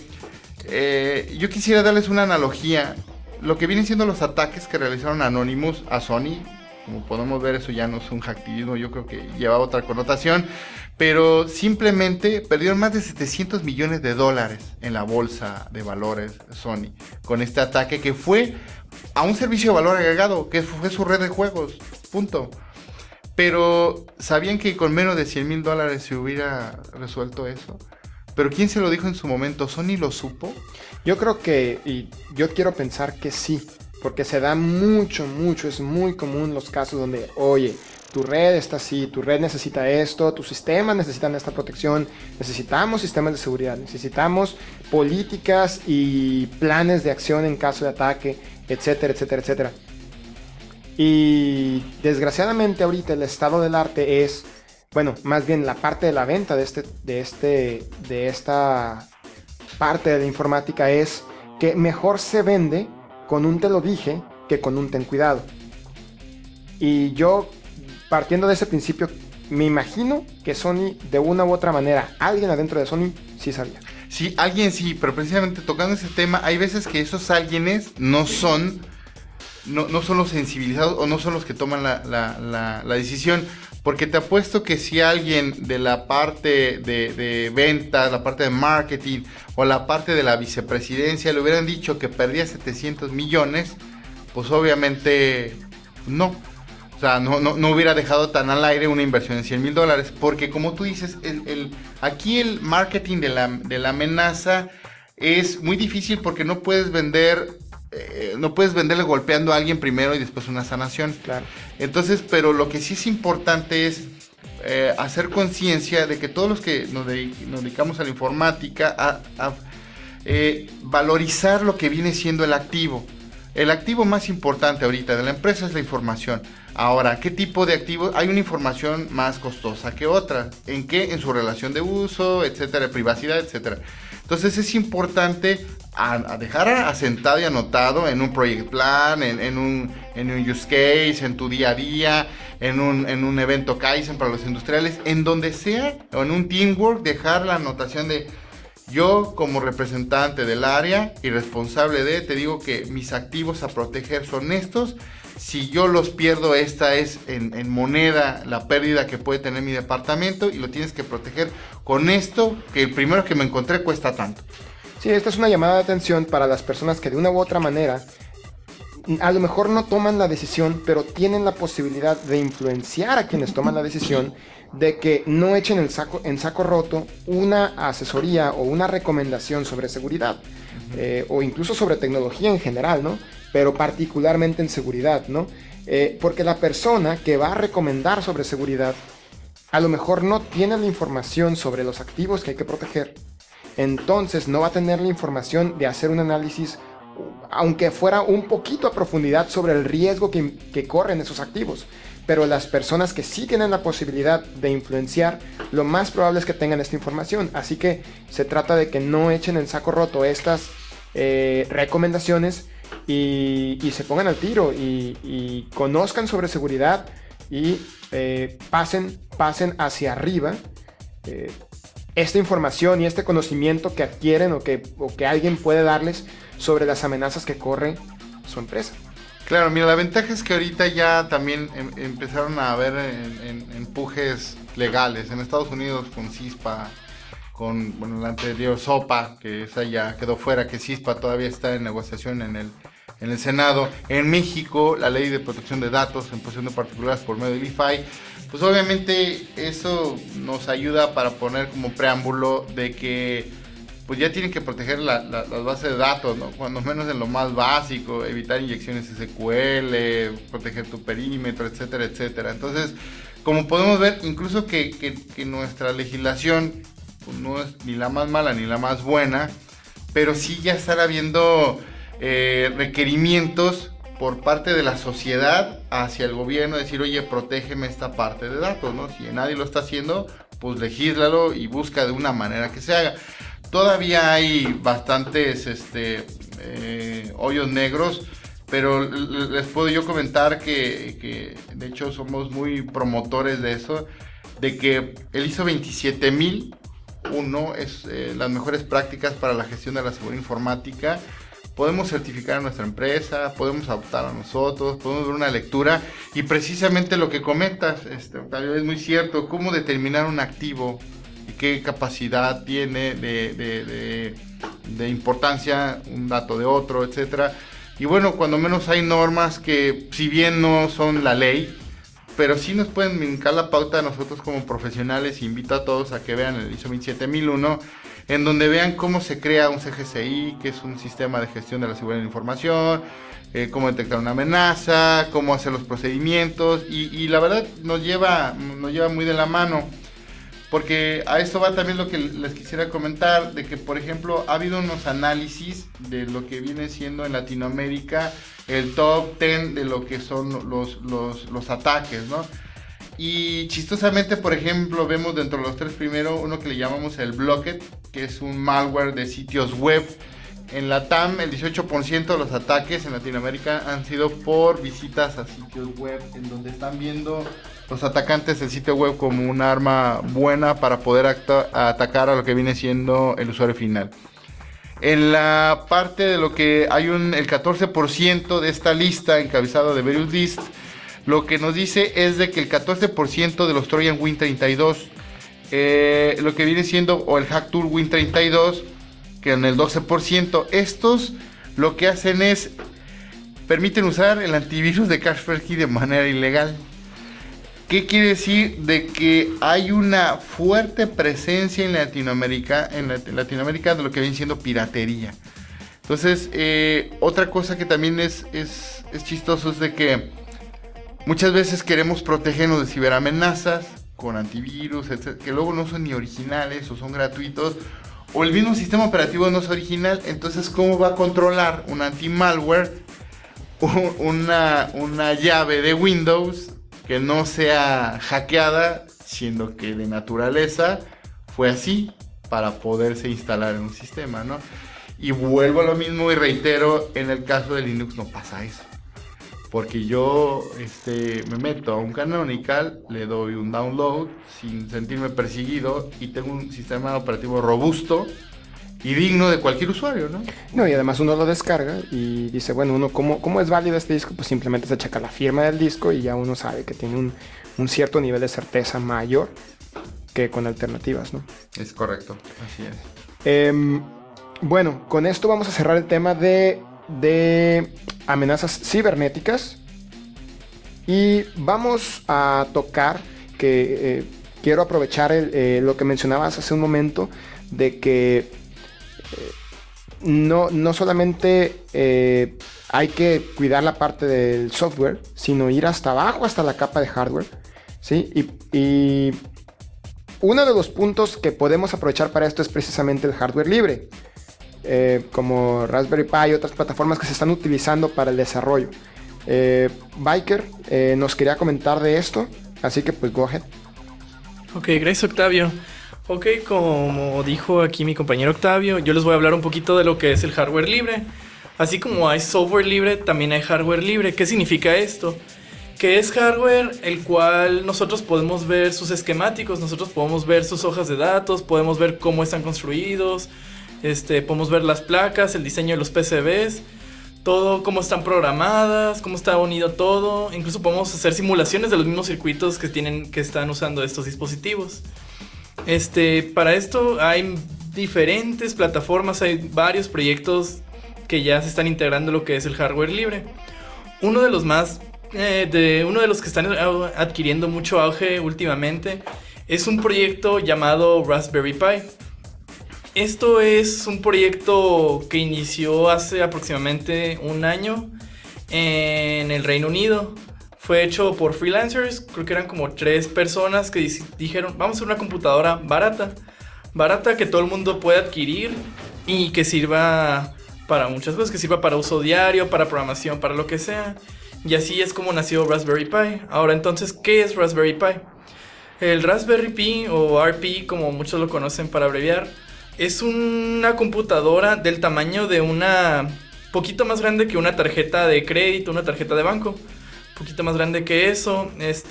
[SPEAKER 4] yo quisiera darles una analogía. Lo que vienen siendo los ataques que realizaron Anonymous a Sony, como podemos ver, eso ya no es un hacktivismo, yo creo que lleva otra connotación, pero simplemente perdieron más de $700 millones en la bolsa de valores Sony con este ataque que fue a un servicio de valor agregado, que fue su red de juegos, punto. Pero ¿sabían que con menos de $100,000 se hubiera resuelto eso? ¿Pero quién se lo dijo en su momento? ¿Sony lo supo?
[SPEAKER 2] Yo creo que, y yo quiero pensar que sí, porque se da mucho, es muy común los casos donde, oye, tu red está así, tu red necesita esto, tus sistemas necesitan esta protección, necesitamos sistemas de seguridad, necesitamos políticas y planes de acción en caso de ataque, etcétera, etcétera, etcétera. Y desgraciadamente ahorita el estado del arte es, bueno, más bien la parte de la venta de esta parte de la informática es que mejor se vende con un te lo dije que con un ten cuidado. Y yo, partiendo de ese principio, me imagino que Sony, de una u otra manera, alguien adentro de Sony sí sabía.
[SPEAKER 4] Sí, alguien sí, pero precisamente tocando ese tema, hay veces que esos alguienes no son los sensibilizados o no son los que toman la decisión. Porque te apuesto que si alguien de la parte de ventas, la parte de marketing o la parte de la vicepresidencia le hubieran dicho que perdía 700 millones, pues obviamente no. O sea, no hubiera dejado tan al aire una inversión de $100,000. Porque como tú dices, aquí el marketing de la amenaza es muy difícil porque no puedes venderle golpeando a alguien primero y después una sanación.
[SPEAKER 2] Claro.
[SPEAKER 4] Entonces, pero lo que sí es importante es hacer conciencia de que todos los que nos dedicamos a la informática, valorizar lo que viene siendo el activo. El activo más importante ahorita de la empresa es la información. Ahora, ¿qué tipo de activo? Hay una información más costosa que otra. ¿En qué? En su relación de uso, etcétera, privacidad, etcétera. Entonces es importante a dejar asentado y anotado en un project plan, en un use case, en tu día a día, en un evento Kaizen para los industriales, en donde sea, o en un teamwork, dejar la anotación de yo como representante del área y responsable te digo que mis activos a proteger son estos. Si yo los pierdo, esta es en moneda la pérdida que puede tener mi departamento y lo tienes que proteger con esto, que el primero que me encontré cuesta tanto.
[SPEAKER 2] Sí, esta es una llamada de atención para las personas que de una u otra manera a lo mejor no toman la decisión, pero tienen la posibilidad de influenciar a quienes toman la decisión de que no echen en saco roto una asesoría o una recomendación sobre seguridad, o incluso sobre tecnología en general, ¿no? Pero particularmente en seguridad, ¿no? Porque la persona que va a recomendar sobre seguridad a lo mejor no tiene la información sobre los activos que hay que proteger, entonces no va a tener la información de hacer un análisis, aunque fuera un poquito a profundidad, sobre el riesgo que corren esos activos. Pero las personas que sí tienen la posibilidad de influenciar, lo más probable es que tengan esta información. Así que se trata de que no echen en saco roto estas recomendaciones y se pongan al tiro y conozcan sobre seguridad y pasen hacia arriba esta información y este conocimiento que adquieren o que alguien puede darles sobre las amenazas que corre su empresa.
[SPEAKER 4] Claro, mira, la ventaja es que ahorita ya también empezaron a haber empujes legales. En Estados Unidos con CISPA, con la anterior SOPA, que esa ya quedó fuera, que CISPA todavía está en negociación en el Senado. En México, la ley de protección de datos en posesión de particulares por medio del IFAI. Pues obviamente eso nos ayuda para poner como preámbulo de que pues ya tienen que proteger las bases de datos, ¿no? Cuando menos en lo más básico, evitar inyecciones SQL, proteger tu perímetro, etcétera, etcétera. Entonces, como podemos ver, incluso que nuestra legislación pues no es ni la más mala ni la más buena, pero sí ya están habiendo requerimientos por parte de la sociedad hacia el gobierno, decir, oye, protégeme esta parte de datos, ¿no? Si nadie lo está haciendo, pues legíslalo y busca de una manera que se haga. Todavía hay bastantes hoyos negros, pero les puedo yo comentar que de hecho somos muy promotores de eso, de que el ISO 27001 es las mejores prácticas para la gestión de la seguridad informática. Podemos certificar a nuestra empresa, podemos adoptar a nosotros, podemos ver una lectura y precisamente lo que comentas, Octavio, es muy cierto, cómo determinar un activo y qué capacidad tiene de importancia un dato de otro, etcétera. Y bueno, cuando menos hay normas que, si bien no son la ley, pero sí nos pueden brincar la pauta a nosotros como profesionales. Invito a todos a que vean el ISO 27001, en donde vean cómo se crea un CGCI, que es un sistema de gestión de la seguridad de la información, cómo detectar una amenaza, cómo hacer los procedimientos, y la verdad nos lleva muy de la mano. Porque a esto va también lo que les quisiera comentar, de que por ejemplo ha habido unos análisis de lo que viene siendo en Latinoamérica el top 10 de lo que son los ataques, ¿no? Y chistosamente, por ejemplo, vemos dentro de los tres primeros uno que le llamamos el Blocket, que es un malware de sitios web. En la TAM, el 18% de los ataques en Latinoamérica han sido por visitas a sitios web, en donde están viendo los atacantes el sitio web como un arma buena para poder atacar a lo que viene siendo el usuario final. En la parte de lo que hay el 14% de esta lista encabezado de Various List, lo que nos dice es de que el 14% de los Trojan Win32, lo que viene siendo, o el Hack Tool Win32, que en el 12%, estos lo que hacen es permiten usar el antivirus de Kaspersky de manera ilegal. ¿Qué quiere decir? De que hay una fuerte presencia en Latinoamérica, de lo que viene siendo piratería. Entonces, otra cosa que también es chistoso es de que muchas veces queremos protegernos de ciberamenazas con antivirus, etc., que luego no son ni originales o son gratuitos, o el mismo sistema operativo no es original. Entonces, ¿cómo va a controlar un anti-malware una llave de Windows que no sea hackeada, siendo que de naturaleza fue así para poderse instalar en un sistema, ¿no? Y vuelvo a lo mismo y reitero, en el caso de Linux no pasa eso. Porque yo me meto a un canonical, le doy un download sin sentirme perseguido y tengo un sistema operativo robusto y digno de cualquier usuario, ¿no?
[SPEAKER 2] No, y además uno lo descarga y dice, bueno, uno ¿cómo es válido este disco? Pues simplemente se checa la firma del disco y ya uno sabe que tiene un cierto nivel de certeza mayor que con alternativas, ¿no?
[SPEAKER 4] Es correcto, así es.
[SPEAKER 2] Bueno, con esto vamos a cerrar el tema de amenazas cibernéticas. Y vamos a tocar que quiero aprovechar lo que mencionabas hace un momento, de que no solamente hay que cuidar la parte del software, sino ir hasta abajo, hasta la capa de hardware, ¿sí? Y uno de los puntos que podemos aprovechar para esto es precisamente el hardware libre, como Raspberry Pi y otras plataformas que se están utilizando para el desarrollo. Biker nos quería comentar de esto, así que pues go ahead.
[SPEAKER 3] Ok, gracias Octavio. Ok, como dijo aquí mi compañero Octavio, yo les voy a hablar un poquito de lo que es el hardware libre. Así como hay software libre, también hay hardware libre. ¿Qué significa esto? Que es hardware el cual nosotros podemos ver sus esquemáticos, nosotros podemos ver sus hojas de datos, podemos ver cómo están construidos, podemos ver las placas, el diseño de los PCBs, todo, cómo están programadas, cómo está unido todo. Incluso podemos hacer simulaciones de los mismos circuitos que están usando estos dispositivos. Para esto hay diferentes plataformas, hay varios proyectos que ya se están integrando lo que es el hardware libre. Uno de los que están adquiriendo mucho auge últimamente es un proyecto llamado Raspberry Pi. Esto es un proyecto que inició hace aproximadamente un año en el Reino Unido. Fue hecho por freelancers, creo que eran como 3 personas que dijeron, vamos a hacer una computadora barata que todo el mundo pueda adquirir y que sirva para muchas cosas, que sirva para uso diario, para programación, para lo que sea. Y así es como nació Raspberry Pi. Ahora entonces, ¿qué es Raspberry Pi? El Raspberry Pi o RP, como muchos lo conocen para abreviar, es una computadora del tamaño de poquito más grande que una tarjeta de crédito, una tarjeta de banco. Poquito más grande que eso.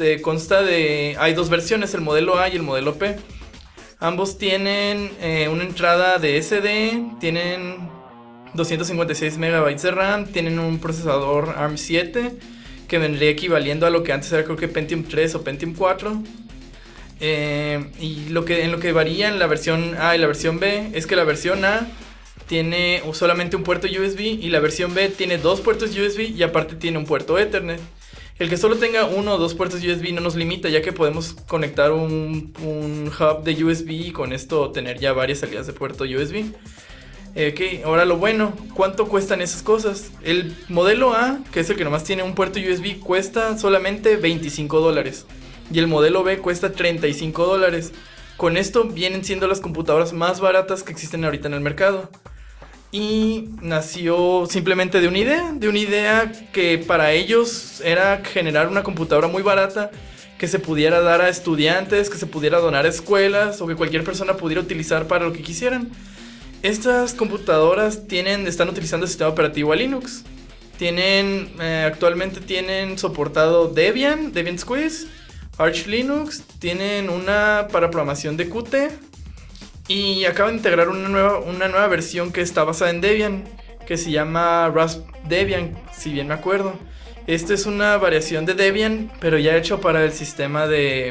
[SPEAKER 3] Hay 2 versiones, el modelo A y el modelo P. Ambos tienen una entrada de SD, tienen 256 MB de RAM, tienen un procesador ARM 7 que vendría equivaliendo a lo que antes era, creo que Pentium 3 o Pentium 4. Y en lo que varía en la versión A y la versión B es que la versión A tiene solamente un puerto USB y la versión B tiene 2 puertos USB y aparte tiene un puerto Ethernet. El que solo tenga 1 o 2 puertos USB no nos limita, ya que podemos conectar un hub de USB y con esto tener ya varias salidas de puerto USB. Ahora lo bueno, ¿cuánto cuestan esas cosas? El modelo A, que es el que nomás tiene un puerto USB, cuesta solamente $25 y el modelo B cuesta $35. Con esto vienen siendo las computadoras más baratas que existen ahorita en el mercado. Y nació simplemente de una idea que para ellos era generar una computadora muy barata que se pudiera dar a estudiantes, que se pudiera donar a escuelas o que cualquier persona pudiera utilizar para lo que quisieran. Estas computadoras están utilizando el sistema operativo a Linux. Actualmente tienen soportado Debian Squeeze, Arch Linux, tienen una para programación de Qt. Y acaban de integrar una nueva versión que está basada en Debian, que se llama Rasp Debian, si bien me acuerdo. Esta es una variación de Debian, pero ya hecho para el sistema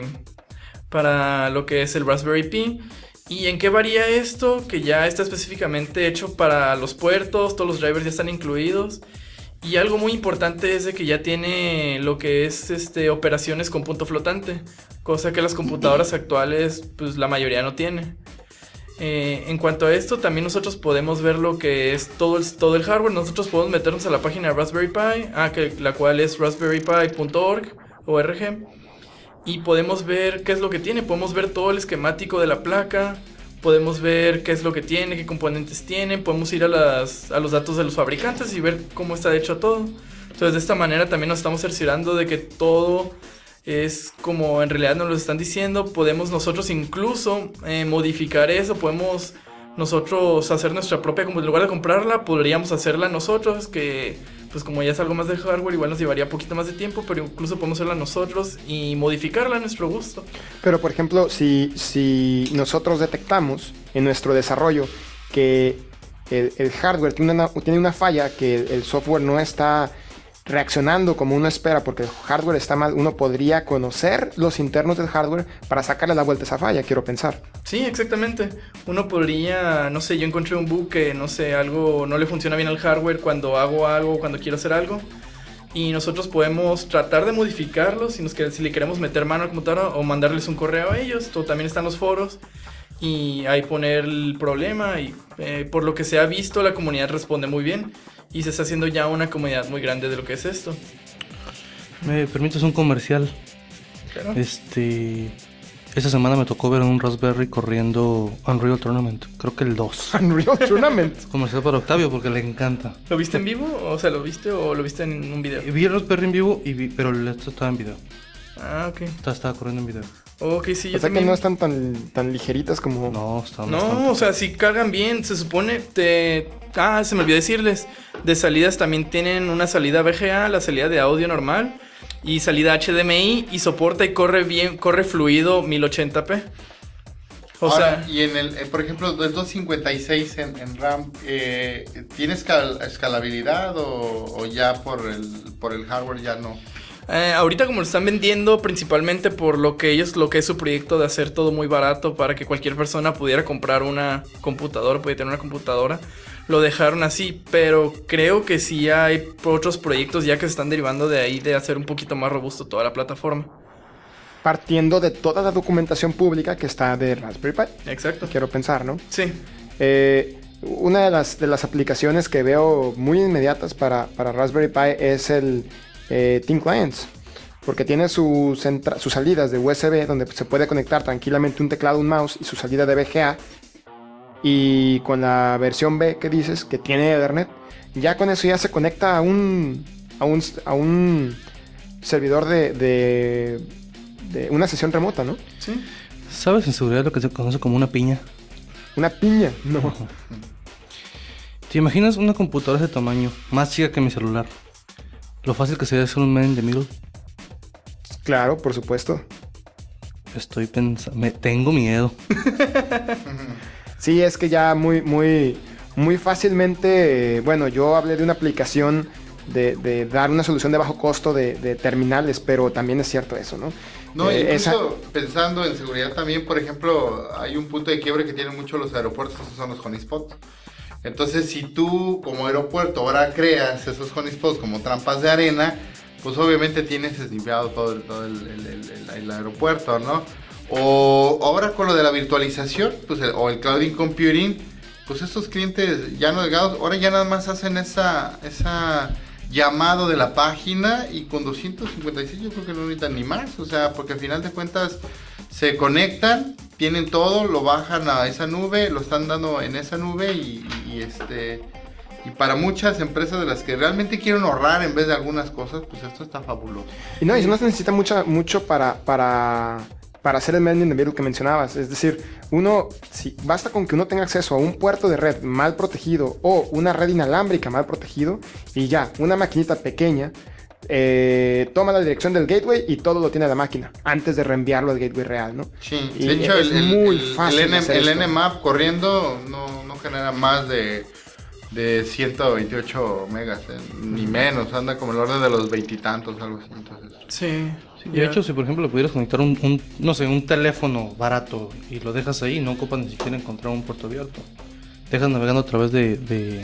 [SPEAKER 3] para lo que es el Raspberry Pi. ¿Y en qué varía esto? Que ya está específicamente hecho para los puertos, todos los drivers ya están incluidos. Y algo muy importante es de que ya tiene lo que es operaciones con punto flotante, cosa que las computadoras actuales, pues la mayoría no tiene. En cuanto a esto, también nosotros podemos ver lo que es todo el hardware. Nosotros podemos meternos a la página de Raspberry Pi, la cual es raspberrypi.org, y podemos ver qué es lo que tiene. Podemos ver todo el esquemático de la placa, podemos ver qué es lo que tiene, qué componentes tiene, podemos ir a los datos de los fabricantes y ver cómo está hecho todo. Entonces de esta manera también nos estamos cerciorando de que todo es como en realidad nos lo están diciendo. Podemos nosotros incluso modificar eso, podemos nosotros hacer nuestra propia, como en lugar de comprarla, podríamos hacerla nosotros, que pues como ya es algo más de hardware, igual nos llevaría un poquito más de tiempo, pero incluso podemos hacerla nosotros y modificarla a nuestro gusto.
[SPEAKER 2] Pero por ejemplo, si nosotros detectamos en nuestro desarrollo que el hardware tiene una falla, que el software no está reaccionando como uno espera porque el hardware está mal, uno podría conocer los internos del hardware para sacarle la vuelta a esa falla, quiero pensar.
[SPEAKER 3] Sí, exactamente. Uno podría, no sé, yo encontré un bug que, no sé, algo no le funciona bien al hardware cuando hago algo, cuando quiero hacer algo. Y nosotros podemos tratar de modificarlo si le queremos meter mano al computadora o mandarles un correo a ellos. También están los foros. Y ahí poner el problema y por lo que se ha visto la comunidad responde muy bien y se está haciendo ya una comunidad muy grande de lo que es esto.
[SPEAKER 5] ¿Me permites un comercial?
[SPEAKER 3] Claro.
[SPEAKER 5] Esta semana me tocó ver un Raspberry corriendo Unreal Tournament, creo que el 2.
[SPEAKER 2] Unreal Tournament.
[SPEAKER 5] Comercial para Octavio porque le encanta.
[SPEAKER 3] ¿Lo viste en vivo? O sea, ¿lo viste o lo viste en un video?
[SPEAKER 5] Vi el Raspberry en vivo, pero esto estaba en video.
[SPEAKER 3] Ah, ok.
[SPEAKER 5] Estaba corriendo en video.
[SPEAKER 3] Ok, sí, yo
[SPEAKER 2] O sea
[SPEAKER 3] también.
[SPEAKER 2] que no están tan ligeritas como...
[SPEAKER 5] No, está bastante.
[SPEAKER 3] No, o sea, si cargan bien, se supone. Se me olvidó decirles. De salidas también tienen una salida VGA, la salida de audio normal y salida HDMI y soporta y corre bien, corre fluido 1080p.
[SPEAKER 4] Ahora, y en el, por ejemplo, el 256 en RAM, ¿tiene escalabilidad o ya por el hardware ya no?
[SPEAKER 3] Ahorita como lo están vendiendo principalmente por lo que es su proyecto de hacer todo muy barato para que cualquier persona pudiera comprar una computadora, pudiera tener una computadora, lo dejaron así, pero creo que sí hay otros proyectos ya que se están derivando de ahí de hacer un poquito más robusto toda la plataforma.
[SPEAKER 2] Partiendo de toda la documentación pública que está de Raspberry Pi.
[SPEAKER 3] Exacto.
[SPEAKER 2] Quiero pensar, ¿no?
[SPEAKER 3] Sí.
[SPEAKER 2] Una de las aplicaciones que veo muy inmediatas para Raspberry Pi es el Thin Clients, porque tiene sus salidas de USB donde se puede conectar tranquilamente un teclado, un mouse y su salida de VGA, y con la versión B que dices que tiene Ethernet, ya con eso ya se conecta a un servidor de una sesión remota, ¿no?
[SPEAKER 3] Sí.
[SPEAKER 5] ¿Sabes en seguridad lo que se conoce como una piña?
[SPEAKER 2] Una piña, no.
[SPEAKER 5] ¿Te imaginas una computadora de ese tamaño, más chica que mi celular? Lo fácil que sería hacer un man in the middle.
[SPEAKER 2] Claro, por supuesto.
[SPEAKER 5] Estoy pensando... Tengo miedo.
[SPEAKER 2] Sí, es que ya muy fácilmente... bueno, yo hablé de una aplicación de dar una solución de bajo costo de terminales, pero también es cierto eso, ¿no?
[SPEAKER 4] No, incluso pensando en seguridad también, por ejemplo, hay un punto de quiebre que tienen mucho los aeropuertos, esos son los honeypots. Entonces, si tú como aeropuerto ahora creas esos honeypots como trampas de arena, pues obviamente tienes esnipeado todo el aeropuerto, ¿no? O ahora con lo de la virtualización, pues o el cloud computing, pues estos clientes ya no delgados, ahora ya nada más hacen esa llamado de la página y con 256 yo creo que no necesitan ni más, o sea, porque al final de cuentas se conectan, tienen todo, lo bajan a esa nube, lo están dando en esa nube y para muchas empresas de las que realmente quieren ahorrar en vez de algunas cosas, pues esto está fabuloso.
[SPEAKER 2] Y no se necesita mucho para hacer el man in the middle que mencionabas. Es decir, basta con que uno tenga acceso a un puerto de red mal protegido o una red inalámbrica mal protegido y ya, una maquinita pequeña toma la dirección del gateway y todo lo tiene la máquina antes de reenviarlo al gateway real, ¿no?
[SPEAKER 4] Sí,
[SPEAKER 2] y
[SPEAKER 4] de hecho el
[SPEAKER 2] esto.
[SPEAKER 4] Nmap corriendo no genera más de 128 megas, ni menos, anda como el orden de los veintitantos, algo así, entonces.
[SPEAKER 3] Sí.
[SPEAKER 5] De hecho, si por ejemplo le pudieras conectar un teléfono barato y lo dejas ahí, no ocupas ni siquiera encontrar un puerto abierto. Dejas navegando a través de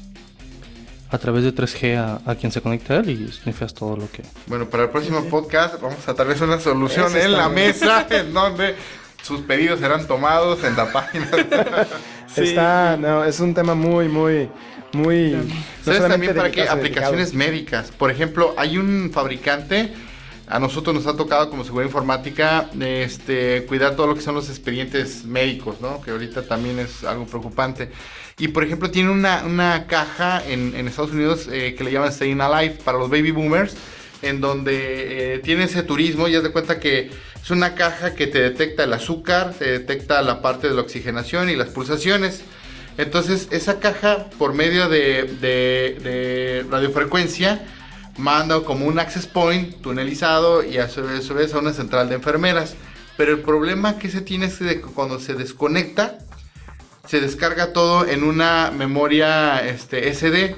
[SPEAKER 5] 3G a quien se conecta a él y snifeas todo lo que...
[SPEAKER 4] Bueno, para el próximo podcast vamos a traer una solución en la mesa en donde sus pedidos serán tomados en la página.
[SPEAKER 3] Sí.
[SPEAKER 2] Es un tema muy
[SPEAKER 4] ¿Sabes también para qué?
[SPEAKER 2] delicado,
[SPEAKER 4] Aplicaciones médicas. Por ejemplo, hay un fabricante, a nosotros nos ha tocado como seguridad informática cuidar todo lo que son los expedientes médicos, ¿no? Que ahorita también es algo preocupante. Y por ejemplo tiene una caja en Estados Unidos que le llaman Staying Alive para los baby boomers, en donde tiene ese turismo y haz de cuenta que es una caja que te detecta el azúcar, te detecta la parte de la oxigenación y las pulsaciones. Entonces esa caja por medio de radiofrecuencia manda como un access point tunelizado y a su vez a una central de enfermeras. Pero el problema que se tiene es que cuando se desconecta, se descarga todo en una memoria SD,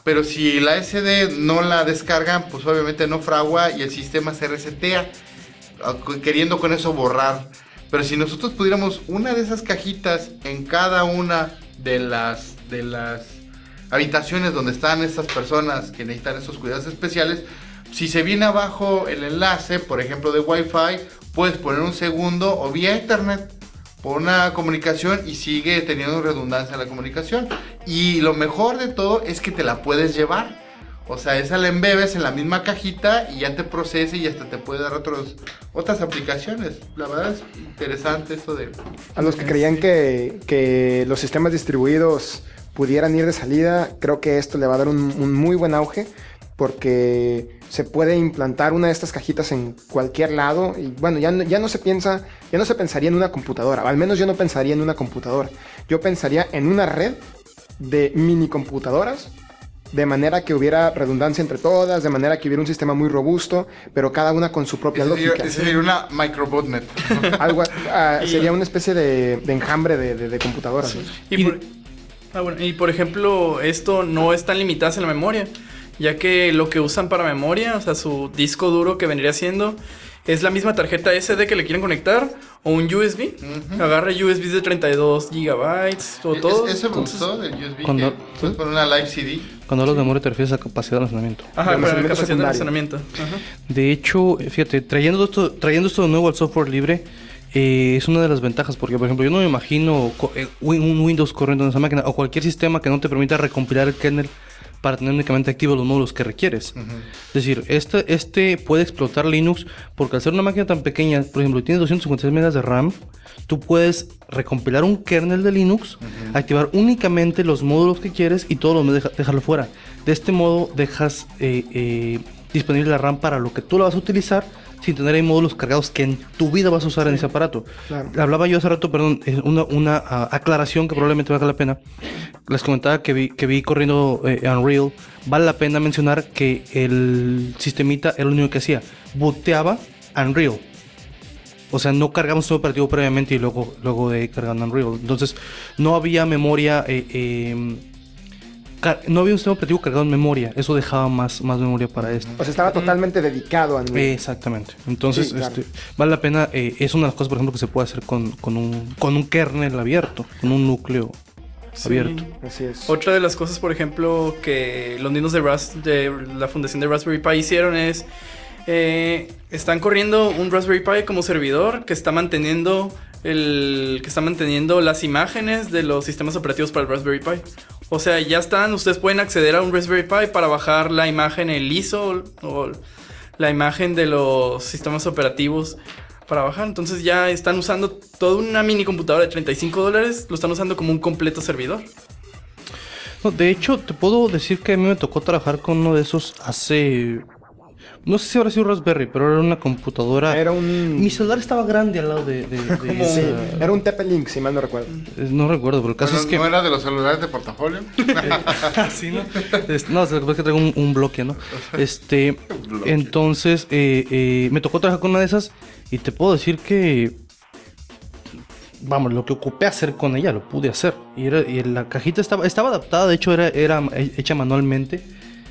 [SPEAKER 4] pero si la SD no la descargan, pues obviamente no fragua y el sistema se resetea, queriendo con eso borrar. Pero si nosotros pudiéramos una de esas cajitas en cada una de las habitaciones donde están estas personas que necesitan esos cuidados especiales, si se viene abajo el enlace, por ejemplo de Wi-Fi, puedes poner un segundo o vía Ethernet por una comunicación y sigue teniendo redundancia en la comunicación. Y lo mejor de todo es que te la puedes llevar. O sea, esa la embebes en la misma cajita y ya te procesa y hasta te puede dar otras aplicaciones. La verdad es interesante esto de...
[SPEAKER 2] A los que creían que los sistemas distribuidos pudieran ir de salida, creo que esto le va a dar un muy buen auge, porque se puede implantar una de estas cajitas en cualquier lado y bueno, ya no se pensaría en una computadora, al menos yo no pensaría en una computadora, yo pensaría en una red de mini computadoras, de manera que hubiera redundancia entre todas, de manera que hubiera un sistema muy robusto, pero cada una con su propia lógica.
[SPEAKER 4] Sería una microbotnet.
[SPEAKER 2] Algo, sería una especie de enjambre de computadoras, ¿no?
[SPEAKER 3] Y por ejemplo, esto no es tan limitado en la memoria, ya que lo que usan para memoria, o sea, su disco duro que vendría siendo, es la misma tarjeta SD que le quieren conectar o un USB. Agarra USBs de 32 gigabytes o todo.
[SPEAKER 4] Eso me gustó del USB.
[SPEAKER 5] Cuando,
[SPEAKER 4] puedes poner una live CD.
[SPEAKER 5] Cuando hablas de memoria te refieres a capacidad de almacenamiento.
[SPEAKER 3] Ajá, para la capacidad de almacenamiento.
[SPEAKER 5] De hecho, fíjate, trayendo esto de nuevo al software libre, es una de las ventajas, porque por ejemplo yo no me imagino un Windows corriendo en esa máquina o cualquier sistema que no te permita recompilar el kernel para tener únicamente activos los módulos que requieres. Es decir, este puede explotar Linux porque al ser una máquina tan pequeña, por ejemplo, tiene 256 megas de RAM, tú puedes recompilar un kernel de Linux, activar únicamente los módulos que quieres y todo lo demás dejarlo fuera. De este modo dejas disponible la RAM para lo que tú la vas a utilizar sin tener ahí módulos cargados que en tu vida vas a usar en ese aparato. Claro. Hablaba yo hace rato, perdón, una aclaración que probablemente valga la pena. Les comentaba que vi corriendo Unreal. Vale la pena mencionar que el sistemita era lo único que hacía. Booteaba Unreal. O sea, no cargaba un sistema operativo previamente y luego de cargar Unreal. Entonces, no había memoria... no había un sistema operativo cargado en memoria. Eso dejaba más memoria para esto.
[SPEAKER 2] O sea, estaba totalmente dedicado a Unreal.
[SPEAKER 5] Exactamente. Entonces,
[SPEAKER 2] sí, claro.
[SPEAKER 5] Vale la pena. Es una de las cosas, por ejemplo, que se puede hacer con un kernel abierto, con un núcleo abierto.
[SPEAKER 2] Así es.
[SPEAKER 3] Otra de las cosas, por ejemplo, que los niños de la fundación de Raspberry Pi hicieron es... están corriendo un Raspberry Pi como servidor que está manteniendo las imágenes de los sistemas operativos para el Raspberry Pi. O sea, ya están, ustedes pueden acceder a un Raspberry Pi para bajar la imagen, el ISO o la imagen de los sistemas operativos para bajar. Entonces ya están usando toda una mini computadora de $35, lo están usando como un completo servidor.
[SPEAKER 5] No, de hecho, te puedo decir que a mí me tocó trabajar con uno de esos hace... No sé si habrá sido Raspberry, pero era una computadora. Mi celular estaba grande al lado de
[SPEAKER 2] sí, era un TP-Link, si mal no recuerdo.
[SPEAKER 5] No recuerdo, pero el caso es que...
[SPEAKER 4] ¿No era de los celulares de portafolio?
[SPEAKER 5] Sí, ¿no? No, es que traigo un bloque, ¿no? Entonces, me tocó trabajar con una de esas y te puedo decir que... Vamos, lo que ocupé hacer con ella, lo pude hacer. Y la cajita estaba adaptada, de hecho era hecha manualmente.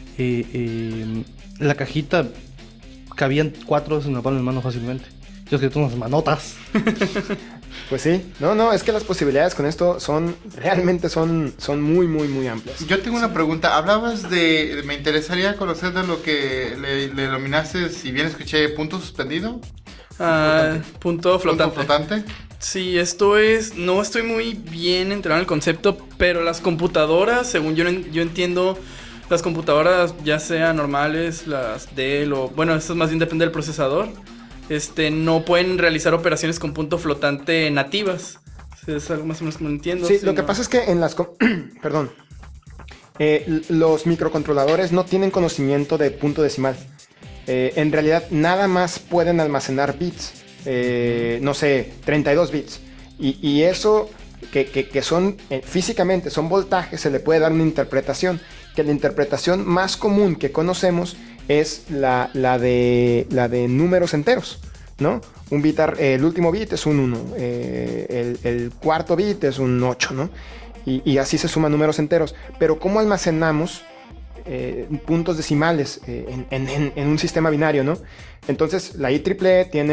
[SPEAKER 5] La cajita cabían 4 veces en la palma de mano fácilmente. Yo escribí unas manotas.
[SPEAKER 2] Pues sí, no, es que las posibilidades con esto realmente son muy, muy, muy amplias.
[SPEAKER 4] Yo tengo una pregunta. Hablabas me interesaría conocer de lo que le denominaste, si bien escuché, punto suspendido.
[SPEAKER 3] Punto flotante.
[SPEAKER 4] ¿Punto flotante?
[SPEAKER 3] Sí, no estoy muy bien enterado en el concepto, pero las computadoras, según yo entiendo, las computadoras ya sean normales, las Dell o... Bueno, esto más bien depende del procesador. No pueden realizar operaciones con punto flotante nativas. Es algo más o menos que no entiendo.
[SPEAKER 2] Sí, lo que pasa es que en las... Perdón. Los microcontroladores no tienen conocimiento de punto decimal. En realidad, nada más pueden almacenar bits. No sé, 32 bits. Y eso... Que son físicamente son voltajes, se le puede dar una interpretación, que la interpretación más común que conocemos es la de números enteros, ¿no? Un bit, el último bit es un 1, el cuarto bit es un 8, ¿no? Y así se suman números enteros. Pero ¿cómo almacenamos puntos decimales en un sistema binario, ¿no? Entonces la IEEE tiene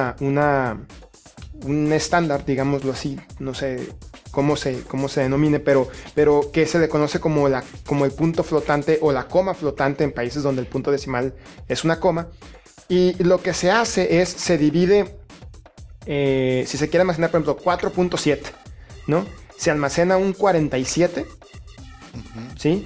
[SPEAKER 2] un estándar, digámoslo así, no sé cómo se denomine, pero que se le conoce como el punto flotante o la coma flotante en países donde el punto decimal es una coma. Y lo que se hace es, se divide, si se quiere almacenar, por ejemplo, 4.7, ¿no? Se almacena un 47, ¿sí?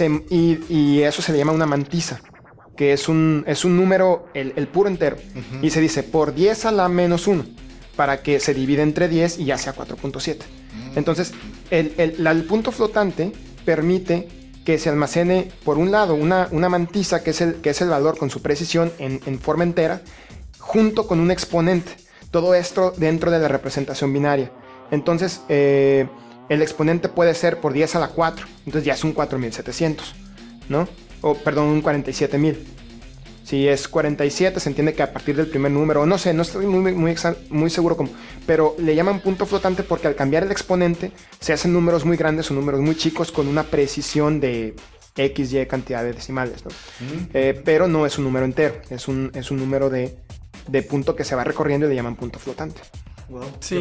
[SPEAKER 2] Y eso se le llama una mantisa, que es un número, el puro entero. Y se dice por 10 a la menos 1, para que se divide entre 10 y ya sea 4.7. Entonces, el punto flotante permite que se almacene, por un lado, una mantisa, que es el valor con su precisión en forma entera, junto con un exponente. Todo esto dentro de la representación binaria. Entonces, el exponente puede ser por 10 a la 4. Entonces ya es un 4700, ¿no? O, perdón, un 47000. Si es 47, se entiende que a partir del primer número, no sé, no estoy muy seguro cómo, pero le llaman punto flotante porque al cambiar el exponente se hacen números muy grandes o números muy chicos con una precisión de X, Y cantidad de decimales, ¿no? Pero no es un número entero, es un número de punto que se va recorriendo y le llaman punto flotante.
[SPEAKER 5] Wow,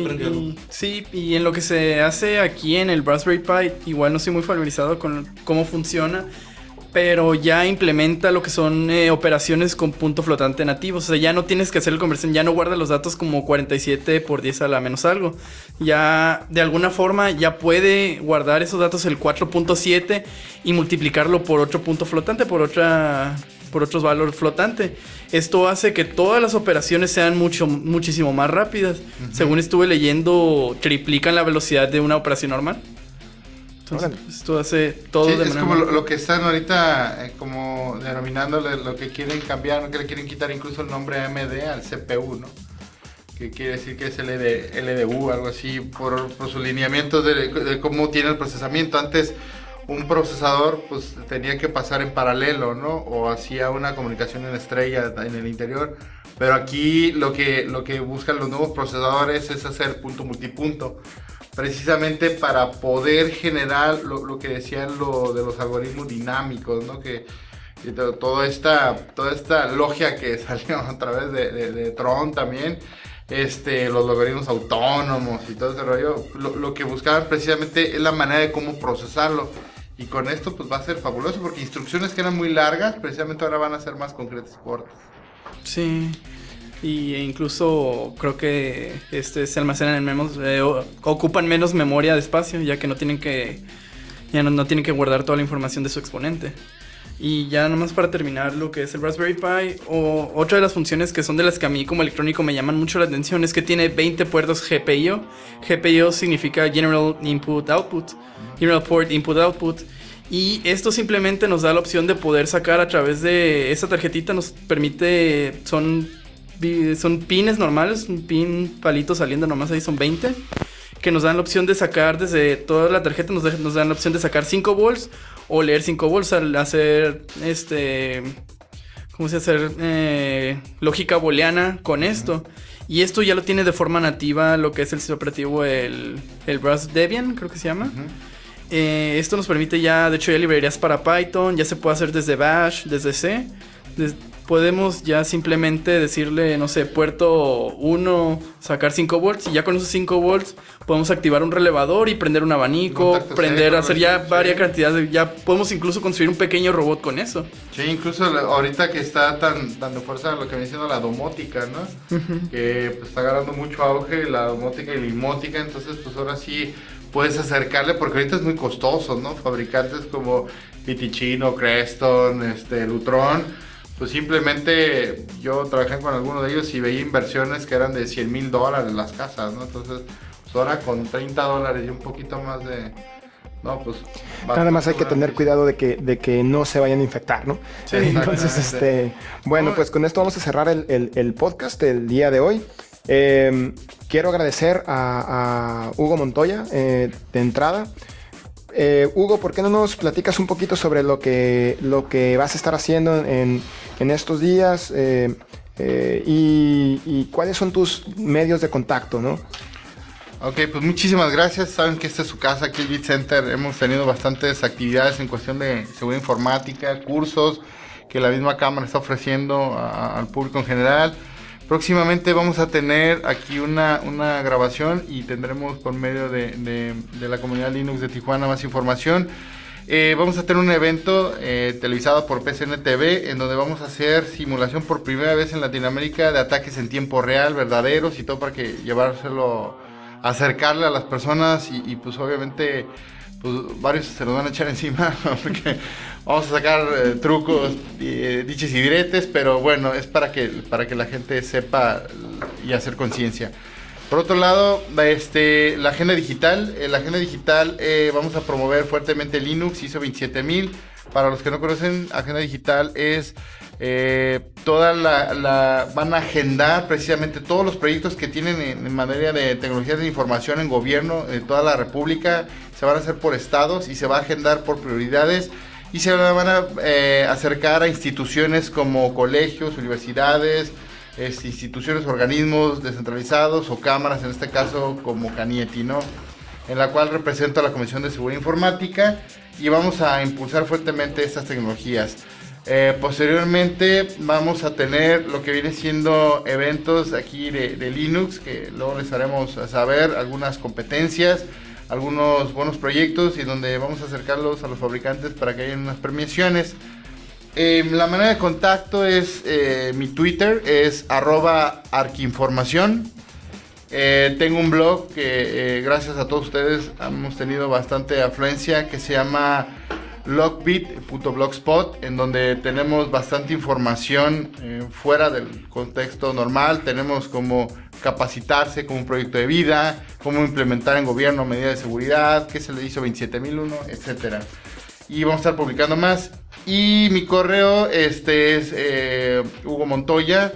[SPEAKER 3] Sí, y en lo que se hace aquí en el Raspberry Pi, igual no estoy muy familiarizado con cómo funciona, pero ya implementa lo que son operaciones con punto flotante nativos. O sea, ya no tienes que hacer la conversión, ya no guarda los datos como 47 por 10 a la menos algo. Ya, de alguna forma, ya puede guardar esos datos el 4.7 y multiplicarlo por otro punto flotante, por otros valores flotantes. Esto hace que todas las operaciones sean muchísimo más rápidas. Según estuve leyendo, triplican la velocidad de una operación normal. Entonces, esto hace todo de manera...
[SPEAKER 4] Es como lo que están ahorita como denominándole lo que quieren cambiar, ¿no? Que le quieren quitar incluso el nombre AMD al CPU, ¿no? Que quiere decir que es LDU, algo así, por su lineamiento de cómo tiene el procesamiento. Antes un procesador pues tenía que pasar en paralelo, ¿no? O hacía una comunicación en estrella en el interior. Pero aquí lo que buscan los nuevos procesadores es hacer punto multipunto, precisamente para poder generar lo que decían de los algoritmos dinámicos, ¿no? Que toda esta logia que salió a través de Tron también, los algoritmos autónomos y todo ese rollo, lo que buscaban precisamente es la manera de cómo procesarlo. Y con esto pues va a ser fabuloso, porque instrucciones que eran muy largas, precisamente ahora van a ser más concretas y cortas.
[SPEAKER 3] Sí, y incluso creo que se almacenan en menos, ocupan menos memoria de espacio, ya que no tienen que guardar toda la información de su exponente. Y ya nomás para terminar lo que es el Raspberry Pi, otra de las funciones que son de las que a mí como electrónico me llaman mucho la atención es que tiene 20 puertos GPIO. GPIO significa General Input Output, General Port Input Output. Y esto simplemente nos da la opción de poder sacar a través de esa tarjetita, nos permite, son pines normales, un pin palito saliendo nomás ahí, son 20. Que nos dan la opción de sacar desde toda la tarjeta, nos dan la opción de sacar 5 volts o leer 5 volts al hacer lógica booleana con esto. Y esto ya lo tiene de forma nativa lo que es el sistema operativo, el Browser Debian, creo que se llama. Esto nos permite ya, de hecho, ya librerías para Python, ya se puede hacer desde Bash, desde C. Podemos ya simplemente decirle, no sé, puerto 1, sacar 5 volts, y ya con esos 5 volts podemos activar un relevador y prender un abanico, hacer ya varias cantidades, ya podemos incluso construir un pequeño robot con eso.
[SPEAKER 4] Sí, incluso ahorita que está tan de fuerza lo que viene siendo la domótica, ¿no? Que pues, está agarrando mucho auge la domótica y la imótica, entonces pues ahora sí puedes acercarle, porque ahorita es muy costoso, ¿no? Fabricantes como Piticino, Creston, Lutron, pues simplemente yo trabajé con algunos de ellos y veía inversiones que eran de $100,000 las casas, ¿no? Entonces, pues ahora con $30 y un poquito más de... No, pues...
[SPEAKER 2] Nada más hay que tener cuidado de que no se vayan a infectar, ¿no?
[SPEAKER 4] Sí,
[SPEAKER 2] entonces, bueno, pues con esto vamos a cerrar el podcast del día de hoy. Quiero agradecer a Hugo Montoya de entrada. Hugo, ¿por qué no nos platicas un poquito sobre lo que vas a estar haciendo en estos días y cuáles son tus medios de contacto, ¿no?
[SPEAKER 4] Ok, pues muchísimas gracias. Saben que esta es su casa, aquí el Bit Center. Hemos tenido bastantes actividades en cuestión de seguridad informática, cursos que la misma cámara está ofreciendo al público en general. Próximamente vamos a tener aquí una grabación y tendremos por medio de la comunidad Linux de Tijuana más información. Vamos a tener un evento televisado por PCN TV en donde vamos a hacer simulación por primera vez en Latinoamérica de ataques en tiempo real, verdaderos y todo para que llevárselo, acercarle a las personas y pues obviamente pues, varios se nos van a echar encima porque vamos a sacar trucos, diches y diretes, pero bueno, es para que la gente sepa y hacer conciencia. Por otro lado, la agenda digital. Vamos a promover fuertemente Linux ISO 27000. Para los que no conocen, agenda digital es van a agendar precisamente todos los proyectos que tienen en materia de tecnologías de información en gobierno de toda la república. Se van a hacer por estados y se va a agendar por prioridades y se van a acercar a instituciones como colegios, universidades, instituciones, organismos descentralizados o cámaras, en este caso como Canieti, ¿no? En la cual represento a la Comisión de Seguridad Informática y vamos a impulsar fuertemente estas tecnologías. Posteriormente vamos a tener lo que viene siendo eventos aquí de Linux, que luego les haremos saber algunas competencias, algunos buenos proyectos y donde vamos a acercarlos a los fabricantes para que haya unas premiaciones. La manera de contacto es mi Twitter, es @arquinformación. Tengo un blog que gracias a todos ustedes hemos tenido bastante afluencia que se llama logbit.blogspot, en donde tenemos bastante información fuera del contexto normal. Tenemos cómo capacitarse como un proyecto de vida, cómo implementar en gobierno medidas de seguridad, qué se le hizo 27001, etcétera. Y vamos a estar publicando más. Y mi correo es Hugo Montoya,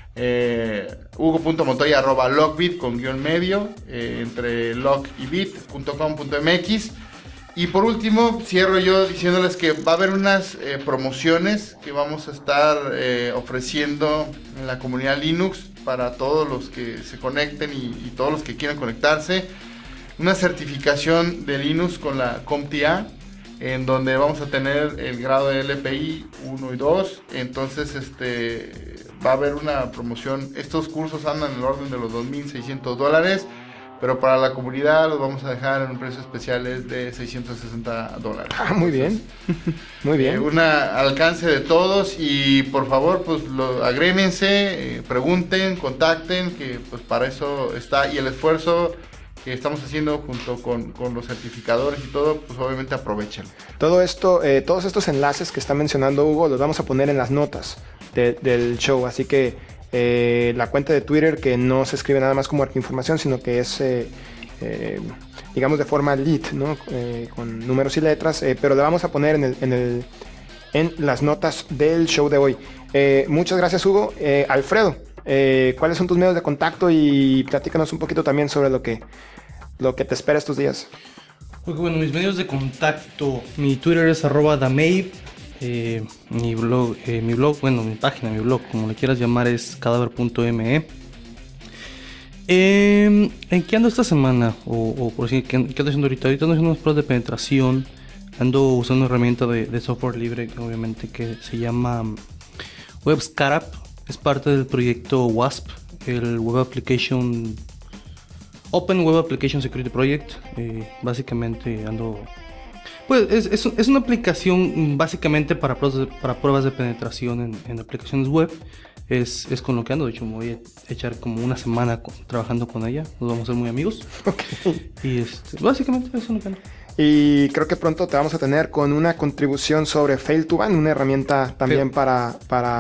[SPEAKER 4] hugo.montoya@logbit con guión medio, entre log y bit.com.mx. Y por último, cierro yo diciéndoles que va a haber unas promociones que vamos a estar ofreciendo en la comunidad Linux para todos los que se conecten y todos los que quieran conectarse. Una certificación de Linux con la CompTIA, en donde vamos a tener el grado de LPI 1 y 2. Entonces va a haber una promoción. Estos cursos andan en el orden de los $2,600, pero para la comunidad los vamos a dejar en un precio especial de $660.
[SPEAKER 2] Ah, muy bien. Muy bien.
[SPEAKER 4] Un alcance de todos y por favor, pues agrémense, pregunten, contacten, que pues para eso está, y el esfuerzo que estamos haciendo junto con los certificadores y todo, pues obviamente aprovechen.
[SPEAKER 2] Todo esto, todos estos enlaces que está mencionando Hugo, los vamos a poner en las notas del show, así que la cuenta de Twitter, que no se escribe nada más como Arquinformación, sino que es, digamos, de forma lit, ¿no? Con números y letras, pero la vamos a poner en las notas del show de hoy. Muchas gracias, Hugo. Alfredo, ¿cuáles son tus medios de contacto? Y platícanos un poquito también sobre lo que te espera estos días.
[SPEAKER 5] Bueno, mis medios de contacto, mi Twitter es @damave, mi blog, mi página, mi blog, como le quieras llamar, es cadaver.me. ¿En qué ando esta semana? O por decir, ¿qué ando haciendo ahorita? Ahorita ando haciendo unas pruebas de penetración. Ando usando una herramienta de software libre, obviamente, que se llama WebScarab. Es parte del proyecto WASP, el Open Web Application Security Project. Básicamente ando... Pues es una aplicación básicamente para pruebas de penetración en aplicaciones web. Es con lo que ando. De hecho, me voy a echar como una semana trabajando con ella. Nos vamos a ser muy amigos.
[SPEAKER 2] Okay.
[SPEAKER 5] Y básicamente eso es lo que ando.
[SPEAKER 2] Y creo que pronto te vamos a tener con una contribución sobre Fail2Ban, una herramienta también para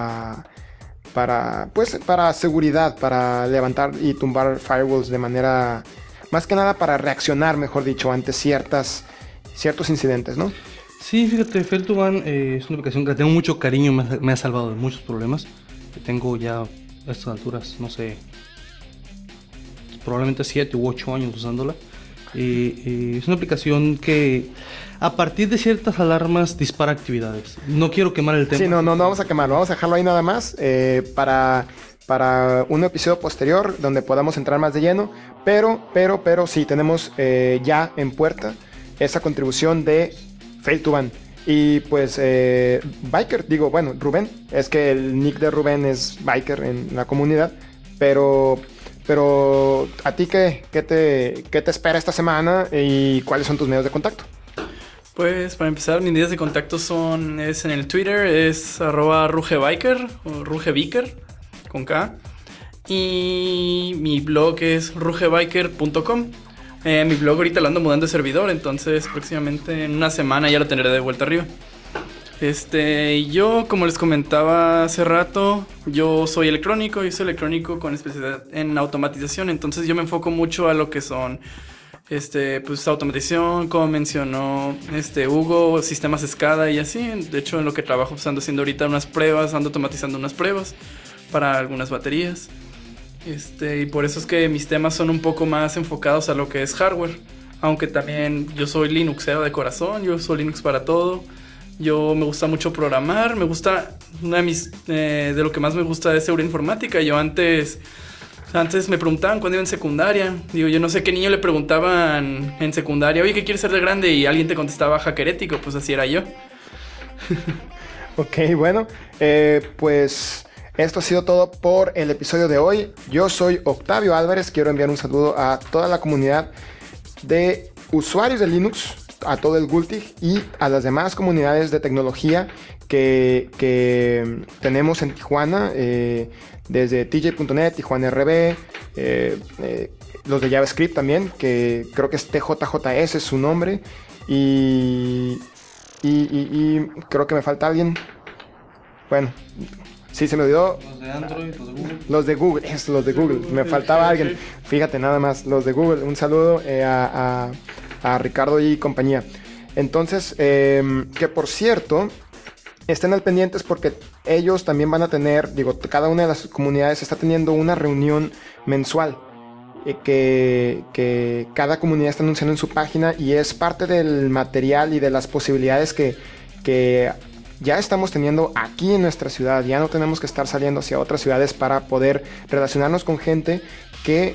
[SPEAKER 2] seguridad, para levantar y tumbar firewalls de manera, más que nada para reaccionar, mejor dicho, ante ciertos incidentes, ¿no?
[SPEAKER 5] Sí, fíjate, Fail2Ban es una aplicación que tengo mucho cariño, me ha salvado de muchos problemas. Tengo ya a estas alturas, no sé, probablemente 7 u 8 años usándola. Es una aplicación que a partir de ciertas alarmas dispara actividades. No quiero quemar el tema.
[SPEAKER 2] Sí, no vamos a quemarlo, vamos a dejarlo ahí nada más para para un episodio posterior donde podamos entrar más de lleno, pero sí, tenemos ya en puerta esa contribución de Fail to Ban. Y pues Biker, digo, bueno, Rubén, es que el nick de Rubén es Biker en la comunidad, pero ¿a ti qué te espera esta semana y cuáles son tus medios de contacto?
[SPEAKER 3] Pues para empezar, mis medios de contacto es en el Twitter, es @rugebiker o rugebiker con K. Y mi blog es rugebiker.com. Mi blog ahorita lo ando mudando de servidor, entonces próximamente en una semana ya lo tendré de vuelta arriba. Yo, como les comentaba hace rato, yo soy electrónico con especialidad en automatización, entonces yo me enfoco mucho a lo que son pues automatización, como mencionó Hugo, sistemas SCADA y así. De hecho, en lo que trabajo pues ando haciendo ahorita ando automatizando unas pruebas para algunas baterías. Y por eso es que mis temas son un poco más enfocados a lo que es hardware. Aunque también yo soy Linuxero de corazón, yo soy Linux para todo. Yo me gusta mucho programar, de lo que más me gusta es seguridad informática. Yo antes me preguntaban cuando iba en secundaria. Digo, yo no sé qué niño le preguntaban en secundaria, oye, ¿qué quieres ser de grande? Y alguien te contestaba hacker ético, pues así era yo.
[SPEAKER 2] Ok, bueno, pues esto ha sido todo por el episodio de hoy. Yo soy Octavio Álvarez, quiero enviar un saludo a toda la comunidad de usuarios de Linux, a todo el Gultig y a las demás comunidades de tecnología que tenemos en Tijuana, desde TJ.net, Tijuana RB, los de JavaScript también, que creo que es TJJS es su nombre, y creo que me falta alguien. Bueno, sí, se me olvidó.
[SPEAKER 5] Los de Android,
[SPEAKER 2] los de Google. Los de Google. Me faltaba alguien. Fíjate nada más, los de Google. Un saludo a Ricardo y compañía. Entonces, que por cierto, estén al pendientes porque ellos también van a tener, cada una de las comunidades está teniendo una reunión mensual que cada comunidad está anunciando en su página, y es parte del material y de las posibilidades que ya estamos teniendo aquí en nuestra ciudad. Ya no tenemos que estar saliendo hacia otras ciudades para poder relacionarnos con gente que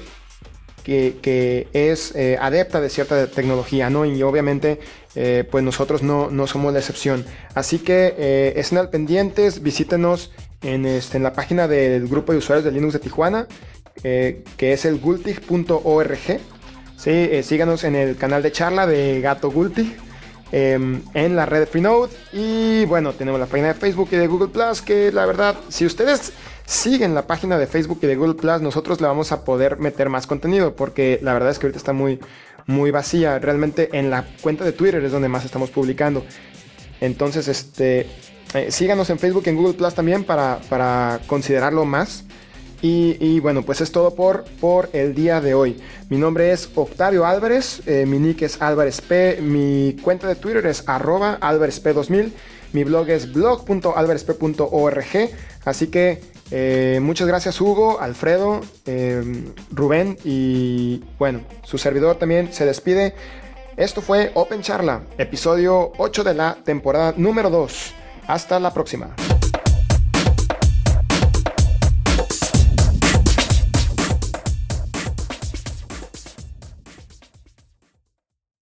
[SPEAKER 2] es adepta de cierta tecnología, ¿no? Y obviamente pues nosotros no somos la excepción. Así que estén al pendientes, visítenos en la página del grupo de usuarios de Linux de Tijuana, que es el gultig.org. ¿Sí? Síganos en el canal de charla de Gato Gultig, en la red de Freenode, y bueno, tenemos la página de Facebook y de Google Plus, que la verdad, si ustedes siguen la página de Facebook y de Google Plus, nosotros le vamos a poder meter más contenido, porque la verdad es que ahorita está muy, muy vacía. Realmente en la cuenta de Twitter es donde más estamos publicando. Entonces, síganos en Facebook y en Google Plus también para considerarlo más. Y bueno, pues es todo por el día de hoy. Mi nombre es Octavio Álvarez, mi nick es Álvarez P, mi cuenta de Twitter es @álvarezp2000, mi blog es blog.alvarezp.org. Así que muchas gracias Hugo, Alfredo, Rubén, y bueno, su servidor también se despide. Esto fue Open Charla, episodio 8 de la temporada número 2. Hasta la próxima.